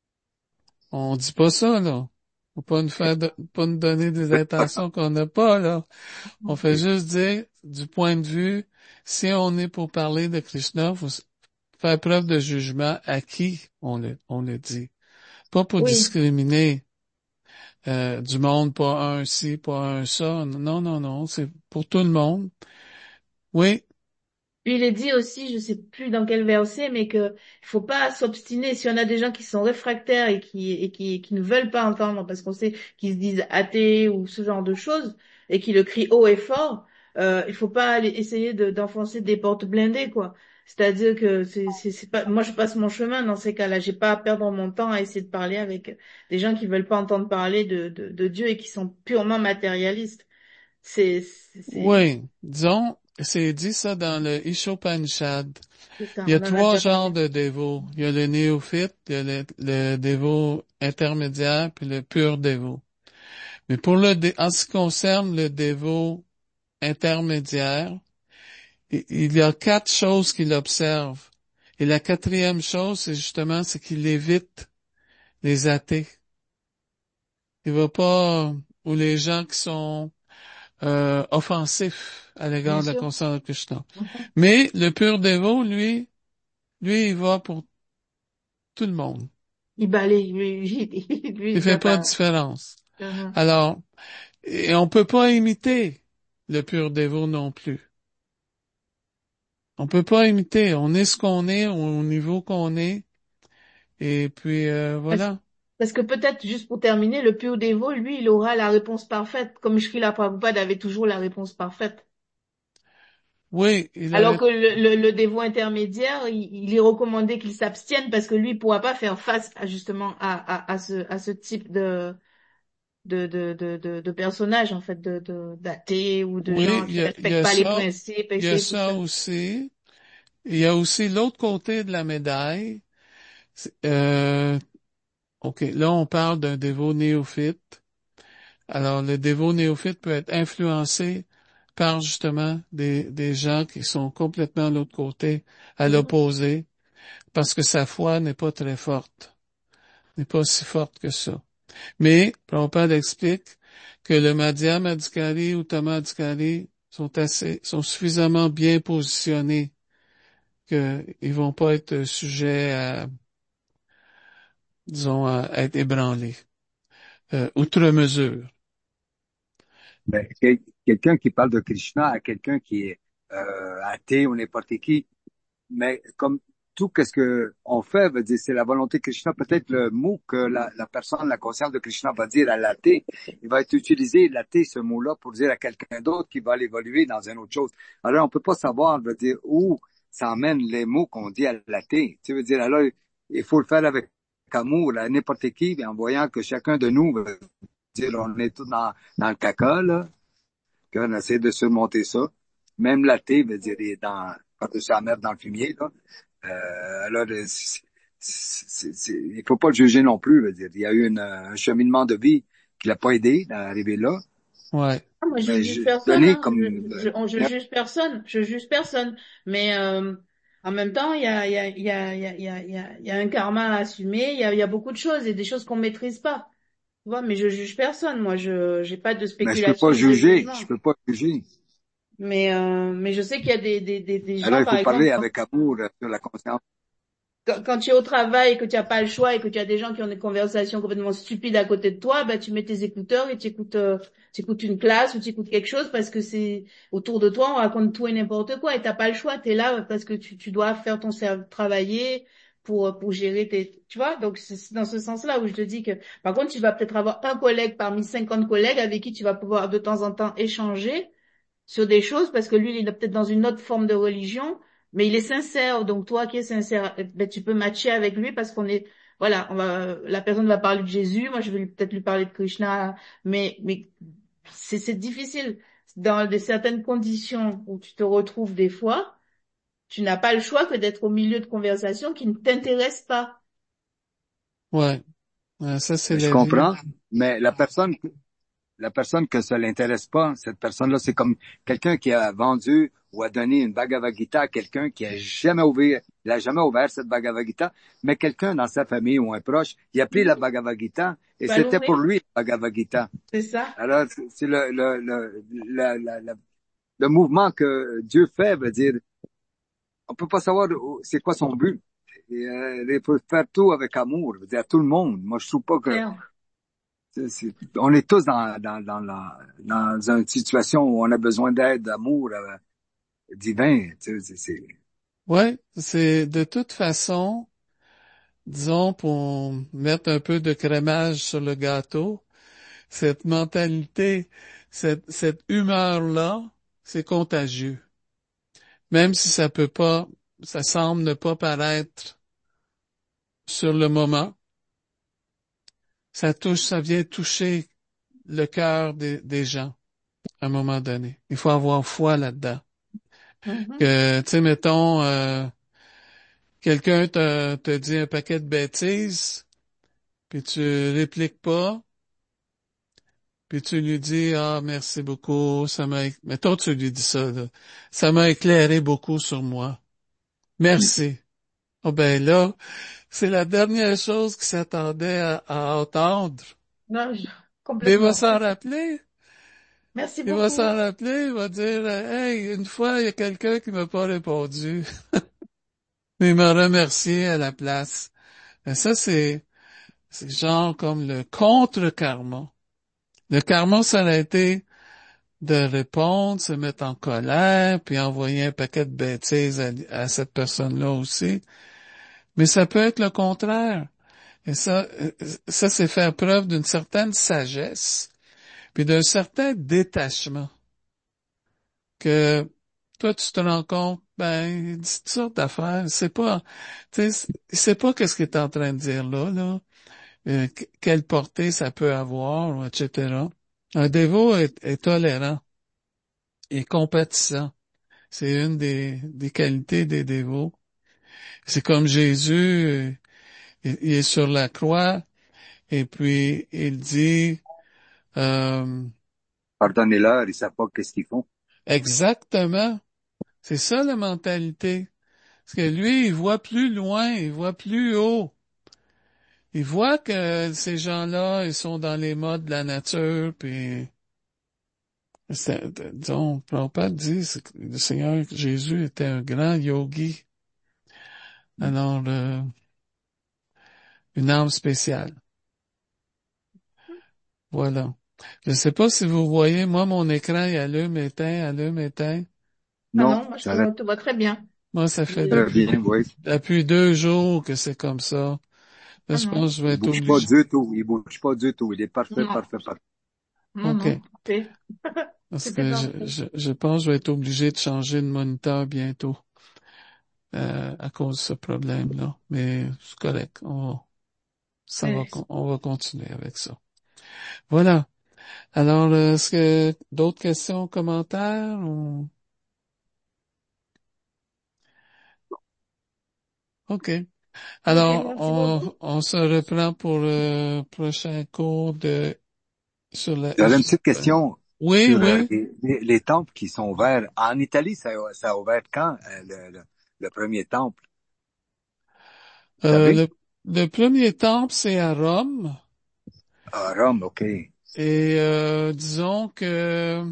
S1: On dit pas ça, là. Faut pas nous faire, de- pas nous donner des intentions qu'on n'a pas, là. On fait juste dire, du point de vue, si on est pour parler de Krishna, faut s- faire preuve de jugement à qui on le, on le dit. Pas pour
S3: Oui.
S1: discriminer, euh, du monde, pas un ci, pas un ça. Non, non, non. C'est pour tout le monde. Oui,
S3: Puis il est dit aussi, je sais plus dans quel verset, mais que il faut pas s'obstiner. Si on a des gens qui sont réfractaires et qui et qui, qui ne veulent pas entendre parce qu'on sait qu'ils se disent athées ou ce genre de choses et qui le crient haut et fort, euh, il faut pas aller essayer de d'enfoncer des portes blindées quoi. C'est-à-dire que c'est c'est c'est pas moi je passe mon chemin dans ces cas-là. J'ai pas à perdre mon temps à essayer de parler avec des gens qui veulent pas entendre parler de de, de Dieu et qui sont purement matérialistes. C'est c'est c'est
S1: oui. Disons, c'est dit ça dans le Ishopanishad.
S3: c'est ça.
S1: Il y a
S3: On en a
S1: trois
S3: déjà
S1: genres
S3: parlé.
S1: de dévots. Il y a le néophyte, il y a le, le dévot intermédiaire, puis le pur dévot. Mais pour le dé- en ce qui concerne le dévot intermédiaire, i- il y a quatre choses qu'il observe. Et la quatrième chose, c'est justement, c'est qu'il évite les athées. Il va pas, ou les gens qui sont euh, offensif à l'égard
S3: Bien
S1: de la
S3: sûr.
S1: conscience de Krishna.
S3: Mhm.
S1: Mais le pur dévot, lui, lui, il va pour tout le monde.
S3: Il balaye, lui, lui, lui,
S1: Il
S3: il
S1: fait
S3: a
S1: pas de
S3: pas.
S1: différence.
S3: Mhm.
S1: Alors, et on peut pas imiter le pur dévot non plus. On peut pas imiter. On est ce qu'on est, au niveau qu'on est, et puis euh,
S3: Parce,
S1: voilà.
S3: parce que peut-être, juste pour terminer, le pur dévot, lui, il aura la réponse parfaite, comme Srila Prabhupada avait toujours la réponse parfaite.
S1: Oui, il
S3: Alors
S1: avait.
S3: que le, le, le dévot intermédiaire, il, il est recommandé qu'il s'abstienne parce que lui, il pourra pas faire face à, justement à, à, à ce, à ce type de, de, de, de, de, de personnage, en fait, de, de, d'athées ou de
S1: Oui,
S3: gens
S1: il
S3: qui
S1: y a, il y
S3: respectent
S1: a
S3: pas les
S1: ça.
S3: principes
S1: Il
S3: et
S1: y a
S3: c'est tout
S1: ça
S3: ça.
S1: aussi. Il y a aussi l'autre côté de la médaille. C'est- Euh, OK, là, on parle d'un dévot néophyte. Alors, le dévot néophyte peut être influencé par justement des, des gens qui sont complètement à l'autre côté, à
S3: Mhm.
S1: l'opposé, parce que sa foi n'est pas très forte, n'est pas si forte que ça. Mais, Prabhupada explique que le Madhya Adhikari ou Tama Adhikari sont assez, sont suffisamment bien positionnés qu'ils vont pas être sujets à, disons, à être ébranlés, euh, outre mesure.
S2: Ben, quel- quelqu'un qui parle de Krishna à quelqu'un qui est euh, athée ou n'importe qui, mais comme tout qu'est-ce que on fait veut dire c'est la volonté de Krishna, peut-être le mot que la, la personne, la conscience de Krishna va dire à l'athée, il va être utilisé l'athée, ce mot-là, pour dire à quelqu'un d'autre qui va l'évoluer dans une autre chose. Alors on peut pas savoir, veut dire, où ça emmène les mots qu'on dit à l'athée. Tu veux dire, alors il faut le faire avec amour à n'importe qui, en voyant que chacun de nous veut dire, on est tous dans, dans le caca, là, qu'on essaie de surmonter ça. Même l'athée, veut dire, il est dans, par-dessus la mer dans le fumier, là. Euh, alors, c'est, c'est, c'est, il faut pas le juger non plus, veut dire. Il y a eu une, un cheminement de vie qui l'a pas aidé à arriver là.
S1: Ouais,
S3: Ah, moi, je
S2: Mais
S3: juge
S2: je,
S3: personne,
S2: donner
S3: hein.
S2: comme,
S3: Je, je, on- je juge personne. Je juge personne. Mais euh, en même temps, il y a, il y a, il y a, il y a, il y a, il y a il y a un karma à assumer. Il y a, il y a beaucoup de choses et des choses qu'on maîtrise pas. Tu vois, mais je juge personne. Moi, je j'ai pas de
S2: mais je peux pas
S3: spéculation ni de
S2: juger, je
S3: jugement.
S2: peux pas juger.
S3: Mais euh, mais je sais qu'il y a des, des, des, des
S2: Alors,
S3: gens,
S2: il
S3: par
S2: faut
S3: exemple,
S2: parler avec amour euh, sur la conscience.
S3: quand, quand tu es au travail et que tu n'as pas le choix et que tu as des gens qui ont des conversations complètement stupides à côté de toi, bah tu mets tes écouteurs et tu écoutes, euh, tu écoutes une classe ou tu écoutes quelque chose parce que c'est autour de toi, on raconte tout et n'importe quoi et t'as pas le choix, tu es là parce que tu, tu dois faire ton cerveau travailler pour, pour gérer tes, tu vois, donc c'est dans ce sens-là où je te dis que, par contre, tu vas peut-être avoir un collègue parmi cinquante collègues avec qui tu vas pouvoir de temps en temps échanger sur des choses parce que lui, il est peut-être dans une autre forme de religion, mais il est sincère. Donc toi qui es sincère, eh ben, tu peux matcher avec lui parce qu'on est, voilà, on va, la personne va parler de Jésus, moi je vais lui- peut-être lui parler de Krishna, mais mais c'est c'est difficile dans de certaines conditions où tu te retrouves des fois, tu n'as pas le choix que d'être au milieu de conversations qui ne t'intéressent pas.
S1: ouais. Ouais, ça, c'est
S2: Je
S1: la vie.
S2: comprends, mais la personne la personne que ça l'intéresse pas, cette personne-là, c'est comme quelqu'un qui a vendu ou a donné une Bhagavad Gita à quelqu'un qui a jamais ouvert, il a jamais ouvert cette Bhagavad Gita, mais quelqu'un dans sa famille ou un proche, il a pris la
S3: Mhm.
S2: Bhagavad Gita
S3: Tu
S2: et
S3: vas
S2: c'était pour
S3: l'ouvrir,
S2: lui la Bhagavad Gita.
S3: c'est ça.
S2: Alors, c'est le, le, le, le, le, le- le mouvement que Dieu fait, veut dire, on peut pas savoir où- c'est quoi son but. Et, euh, il faut faire tout avec amour, veut dire à tout le monde. Moi, je trouve pas que
S3: Claire.
S2: c'est- c'est- on est tous dans, dans, dans, la, dans une situation où on a besoin d'aide, d'amour euh, divin. Tu sais, c'est, c'est-
S1: Ouais, c'est de toute façon, disons, pour mettre un peu de crémage sur le gâteau, cette mentalité, cette, cette humeur-là, c'est contagieux. Même si ça peut pas, ça semble ne pas paraître sur le moment, ça touche, ça vient toucher le cœur des, des gens à un moment donné. Il faut avoir foi là-dedans.
S3: Mhm.
S1: Que, tu sais, mettons, euh, quelqu'un te, te dit un paquet de bêtises, puis tu répliques pas, puis tu lui dis, ah, merci beaucoup, ça m'a, éc- mettons, tu lui dis ça, là. Ça m'a éclairé beaucoup sur moi. Merci. Oh ben là, c'est la dernière chose qu'il s'attendait à, à entendre.
S3: Non, je-
S1: Mais il va
S3: complètement.
S1: s'en rappeler.
S3: Merci
S1: Il va s'en
S3: beaucoup.
S1: rappeler, il va dire, hey, une fois, il y a quelqu'un qui m'a pas répondu. Mais il m'a remercié à la place. Et ça, c'est, c'est genre comme le contre-karma. Le karma, ça aurait été de répondre, se mettre en colère, puis envoyer un paquet de bêtises à, à cette personne-là aussi. Mais ça peut être le contraire. Et ça, euh, ça, c'est faire preuve d'une certaine sagesse, puis d'un certain détachement. Que toi, tu te rends compte, ben, il dit toutes sortes d'affaires. C'est pas, tu sais, c'est pas qu'est-ce qu'il est en train de dire là, là, euh, que- quelle portée ça peut avoir, et cetera. Un dévot est, est tolérant et compatissant. C'est une des, des qualités des dévots. C'est comme Jésus, euh, il, il est sur la croix et puis il dit euh,
S2: Pardonnez-leur, ils savent pas qu'est-ce qu'ils font.
S1: exactement. C'est ça la mentalité. Parce que lui, il voit plus loin, il voit plus haut. Il voit que ces gens-là, ils sont dans les modes de la nature, puis c'est- disons, Prabhupada dit c'est que le Seigneur Jésus était un grand yogi. Alors, euh, une âme spéciale. Voilà. Je ne sais pas si vous voyez, moi, mon écran, il allume, éteint, allume, éteint.
S3: Ah
S2: Non,
S3: non, moi je
S2: ça va
S3: te, te vois très bien.
S1: Moi, ça fait
S2: très
S3: Je-
S1: depuis,
S2: bien, oui.
S1: depuis deux jours que c'est comme ça. Là,
S3: Ah
S1: je
S3: non,
S1: pense que je vais
S2: Il
S1: être
S2: bouge pas
S1: obligé.
S2: du tout. Il bouge pas du tout. Il est parfait,
S3: non,
S2: parfait, parfait.
S3: non, non,
S1: OK.
S3: parfait.
S1: Parce
S3: C'était
S1: que je,
S3: parfait.
S1: je, je pense que je vais être obligé de changer de moniteur bientôt, euh, à cause de ce problème-là. Mais c'est correct. On va, ça va,
S3: Ouais.
S1: con- on va continuer avec ça. Voilà. Alors, euh, est-ce que d'autres questions, commentaires ou... OK.
S3: Ok,
S1: Alors,
S3: merci beaucoup.
S1: on, on se reprend pour le prochain cours de sur la
S2: J'avais une
S1: J-
S2: petite question
S1: Oui,
S2: sur euh,
S1: oui.
S2: les, les- les temples qui sont ouverts. En Italie, ça, ça a ouvert quand, euh, le, le, le premier temple? Vous
S1: Euh,
S2: savez?
S1: le, le premier temple, c'est à Rome.
S2: À Rome, OK.
S1: Et euh, disons que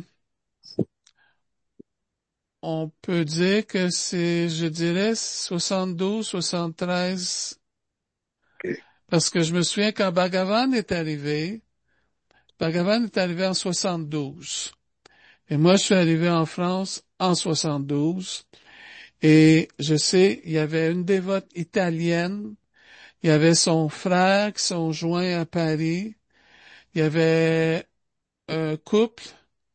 S1: on peut dire que c'est, je dirais, soixante-douze, soixante-treize,
S2: OK.
S1: parce que je me souviens quand Bhagavan est arrivé, Bhagavan est arrivé en soixante-douze. Et moi, je suis arrivé en France en soixante-douze. Et je sais, il y avait une dévote italienne, il y avait son frère qui sont joints à Paris, il y avait un couple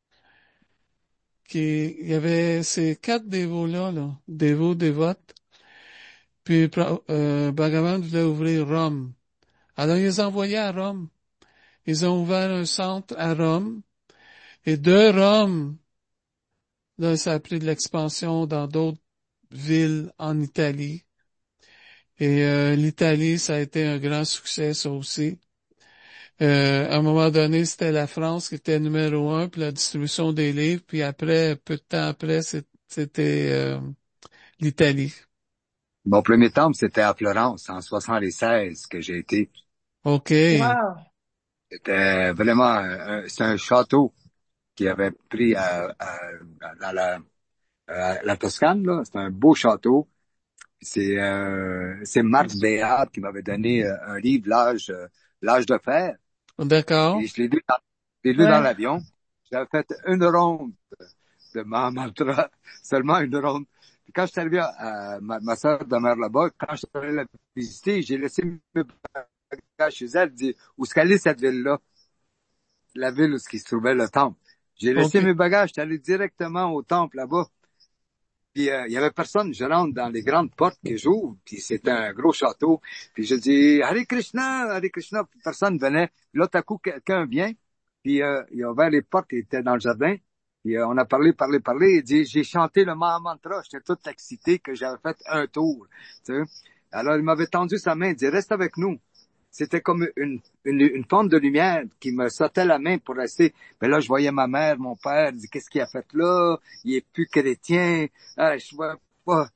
S1: qui, il y avait ces quatre dévots-là, là, dévots, dévotes, puis euh, Bhagavan voulait ouvrir Rome. Alors, ils les ont envoyés à Rome. Ils ont ouvert un centre à Rome, et de Rome, là, ça a pris de l'expansion dans d'autres villes en Italie. Et euh, l'Italie, ça a été un grand succès, ça aussi. Euh, à un moment donné, c'était la France qui était numéro un, puis la distribution des livres, puis après, peu de temps après, c'est- c'était euh, l'Italie.
S2: Mon premier temple, c'était à Florence, en soixante-seize, que j'ai été.
S1: OK.
S3: Wow.
S2: C'était vraiment, un, un- c'est un château qui avait pris à, à, à la, à la Toscane, là. C'est un beau château. C'est euh, c'est Marc Béat qui m'avait donné euh, un livre, l'âge euh, l'âge de fer.
S1: D'accord.
S2: Et je l'ai lu dans, je l'ai lu dans
S3: Ouais.
S2: l'avion. J'avais fait une ronde de ma mantra, seulement une ronde. Puis quand je suis arrivé à, ma, ma soeur demeure là-bas, quand je suis allé la visiter, j'ai laissé mes bagages chez elle, elle dit, où est-ce qu'elle est cette ville-là? La ville où se trouvait le temple. J'ai laissé
S1: OK.
S2: mes bagages, j'étais allé directement au temple là-bas. Puis euh, il y avait personne, je rentre dans les grandes portes que j'ouvre, puis c'est un gros château. Puis je dis Hare Krishna, Hare Krishna, puis personne venait. Puis là, tout à coup, quelqu'un vient, puis euh, il a ouvert les portes, il était dans le jardin. Puis euh, on a parlé, parlé, parlé. Il dit j'ai chanté le Maha Mantra, j'étais tout excité que j'avais fait un tour. Tu sais. Alors il m'avait tendu sa main, il dit reste avec nous. C'était comme une, une, une forme de lumière qui me sautait la main pour rester. Mais là, je voyais ma mère, mon père, il dit, qu'est-ce qu'il a fait là? Il est plus chrétien. Ah, je vois pas.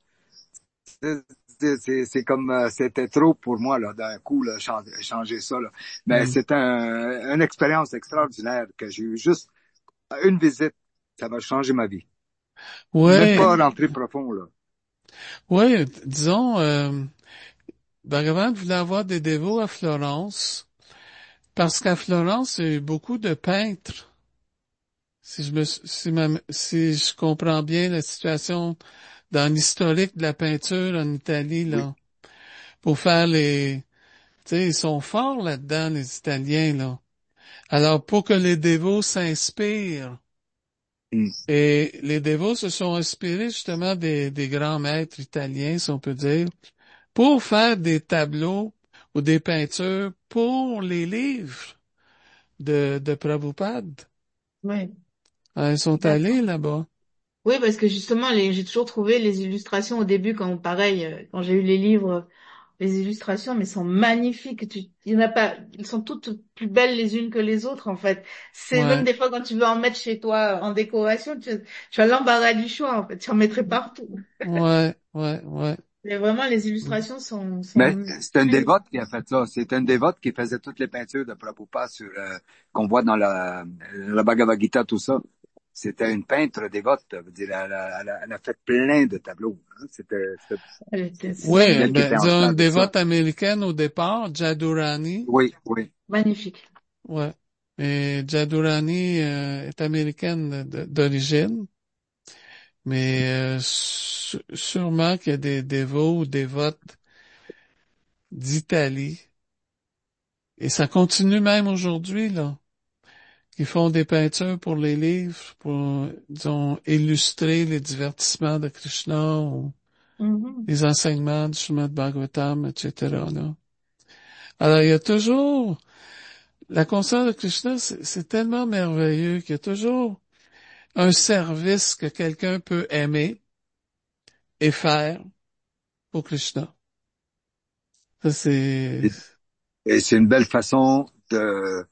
S2: C'est, c'est, c'est comme, euh, c'était trop pour moi, là, d'un coup, là, changer, changer ça, là. Mais
S1: Hmm.
S2: c'était un, une expérience extraordinaire que j'ai eu juste Une visite, ça va changer ma vie. Même
S1: Ouais,
S2: pas rentrer profond, là.
S1: ouais, disons, euh, Bhagavan voulait avoir des dévots à Florence, parce qu'à Florence, il y a eu beaucoup de peintres. Si je me, si ma- si je comprends bien la situation dans l'historique de la peinture en Italie,
S2: Oui.
S1: là, pour faire les, tu sais, ils sont forts là-dedans, les Italiens, là. Alors, pour que les dévots s'inspirent,
S2: Mm.
S1: et les dévots se sont inspirés justement des, des grands maîtres italiens, si on peut dire, pour faire des tableaux ou des peintures pour les livres de, de Prabhupada.
S3: Oui,
S1: Ah, ils sont
S3: d'accord.
S1: allés là-bas.
S3: Oui, parce que justement, les, j'ai toujours trouvé les illustrations au début, quand pareil, euh, quand j'ai eu les livres, les illustrations, mais sont magnifiques. Tu, il y en a pas, elles sont toutes plus belles les unes que les autres, en fait. C'est même
S1: Ouais,
S3: des fois quand tu veux en mettre chez toi en décoration, tu, tu as l'embarras du choix, en fait. Tu en mettrais partout.
S1: ouais, ouais, ouais.
S3: Mais vraiment, les illustrations sont,
S2: Mais
S3: sont
S2: c'est un
S3: magnifiques.
S2: dévote qui a fait ça. C'est un dévote qui faisait toutes les peintures de Prabhupada sur, euh, qu'on voit dans la, la Bhagavad Gita, tout ça. C'était une peintre dévote. Je veux dire, elle a, elle a- elle a fait plein de tableaux, hein. C'était, c'était
S3: Elle était- C'est
S1: Oui,
S2: elle qui
S3: magnifique.
S1: ben,
S2: était en
S1: disons une
S2: charge de ça.
S1: dévote américaine au départ, Jadurani.
S2: Oui, oui.
S3: Magnifique.
S1: Ouais. Mais Jadurani euh, est américaine de- d'origine. Mais euh, su- sûrement qu'il y a des dévots ou dévotes d'Italie. Et ça continue même aujourd'hui, là. Qui font des peintures pour les livres, pour, disons, illustrer les divertissements de Krishna ou
S3: Mhm.
S1: les enseignements du Srimad Bhagavatam, et cetera, là. Alors, il y a toujours, la conscience de Krishna, c'est c'est tellement merveilleux qu'il y a toujours un service que quelqu'un peut aimer et faire pour Krishna. Ça, c'est
S2: Et, et c'est une belle façon de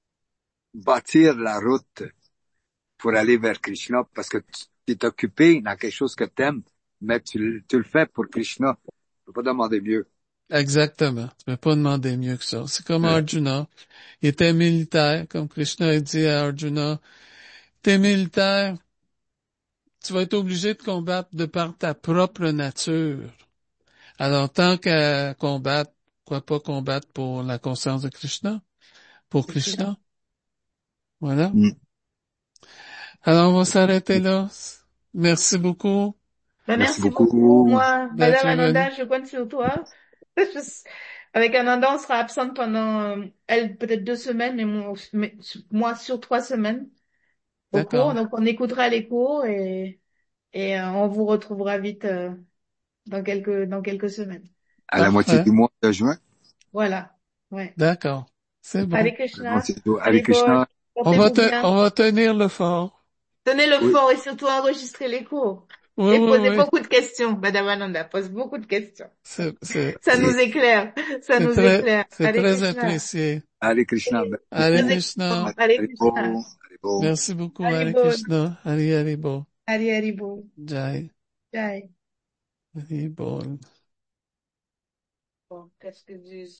S2: bâtir la route pour aller vers Krishna parce que tu es occupé dans quelque chose que tu aimes, mais tu, tu le fais pour Krishna. Tu peux pas demander mieux.
S1: exactement. Tu peux pas demander mieux que ça. C'est comme
S2: Euh,
S1: Arjuna. Il était militaire, comme Krishna a dit à Arjuna. T'es militaire, tu vas être obligé de combattre de par ta propre nature. Alors, tant qu'à combattre, pourquoi pas combattre pour la conscience de Krishna? Pour
S3: C'est clair.
S1: Krishna. Voilà.
S2: mm.
S1: Alors, on va s'arrêter là. Merci beaucoup
S3: Ben,
S2: Merci
S3: merci beaucoup.
S2: beaucoup.
S3: Moi,
S1: d'être
S3: Madame
S1: venu.
S3: Ananda, je compte sur toi. Je- Avec Ananda, on sera absente pendant, euh, elle, peut-être deux semaines, mais moi, mais moi, sur trois semaines au cours.
S1: D'accord.
S3: Donc, on écoutera les cours et, et euh, on vous retrouvera vite euh, dans quelques, dans quelques semaines.
S2: À la moitié
S1: Parfait.
S2: du mois de juin.
S3: Voilà. Ouais.
S1: D'accord. C'est
S3: Hare
S1: bon.
S2: À la
S3: Krishna,
S2: moitié du Hare
S3: allez bon,
S2: Krishna.
S1: On va
S3: portez-vous
S1: te,
S3: bien.
S1: on va tenir le fort.
S3: Tenez le
S2: Oui.
S3: fort et surtout enregistrez les cours.
S1: Oui,
S3: Et
S1: oui,
S3: posez
S1: oui.
S3: beaucoup de questions. Madame Ananda pose beaucoup de questions.
S1: C'est, c'est,
S3: Ça nous éclaire. Ça
S1: c'est
S3: nous
S1: très,
S3: éclaire.
S1: c'est
S3: Hare
S1: très
S3: Krishna.
S1: apprécié.
S2: Hare Krishna.
S3: Et
S2: Merci
S1: Hare
S3: très
S2: beaucoup.
S3: excitant.
S1: Krishna.
S3: Hare Krishna.
S2: Haribo. Haribo.
S1: Merci beaucoup, Hare
S3: Haribol.
S1: Krishna. Hare Haribo.
S3: Hari Haribo.
S1: Jai.
S3: Jai.
S1: Haribo.
S3: Bon, qu'est-ce que je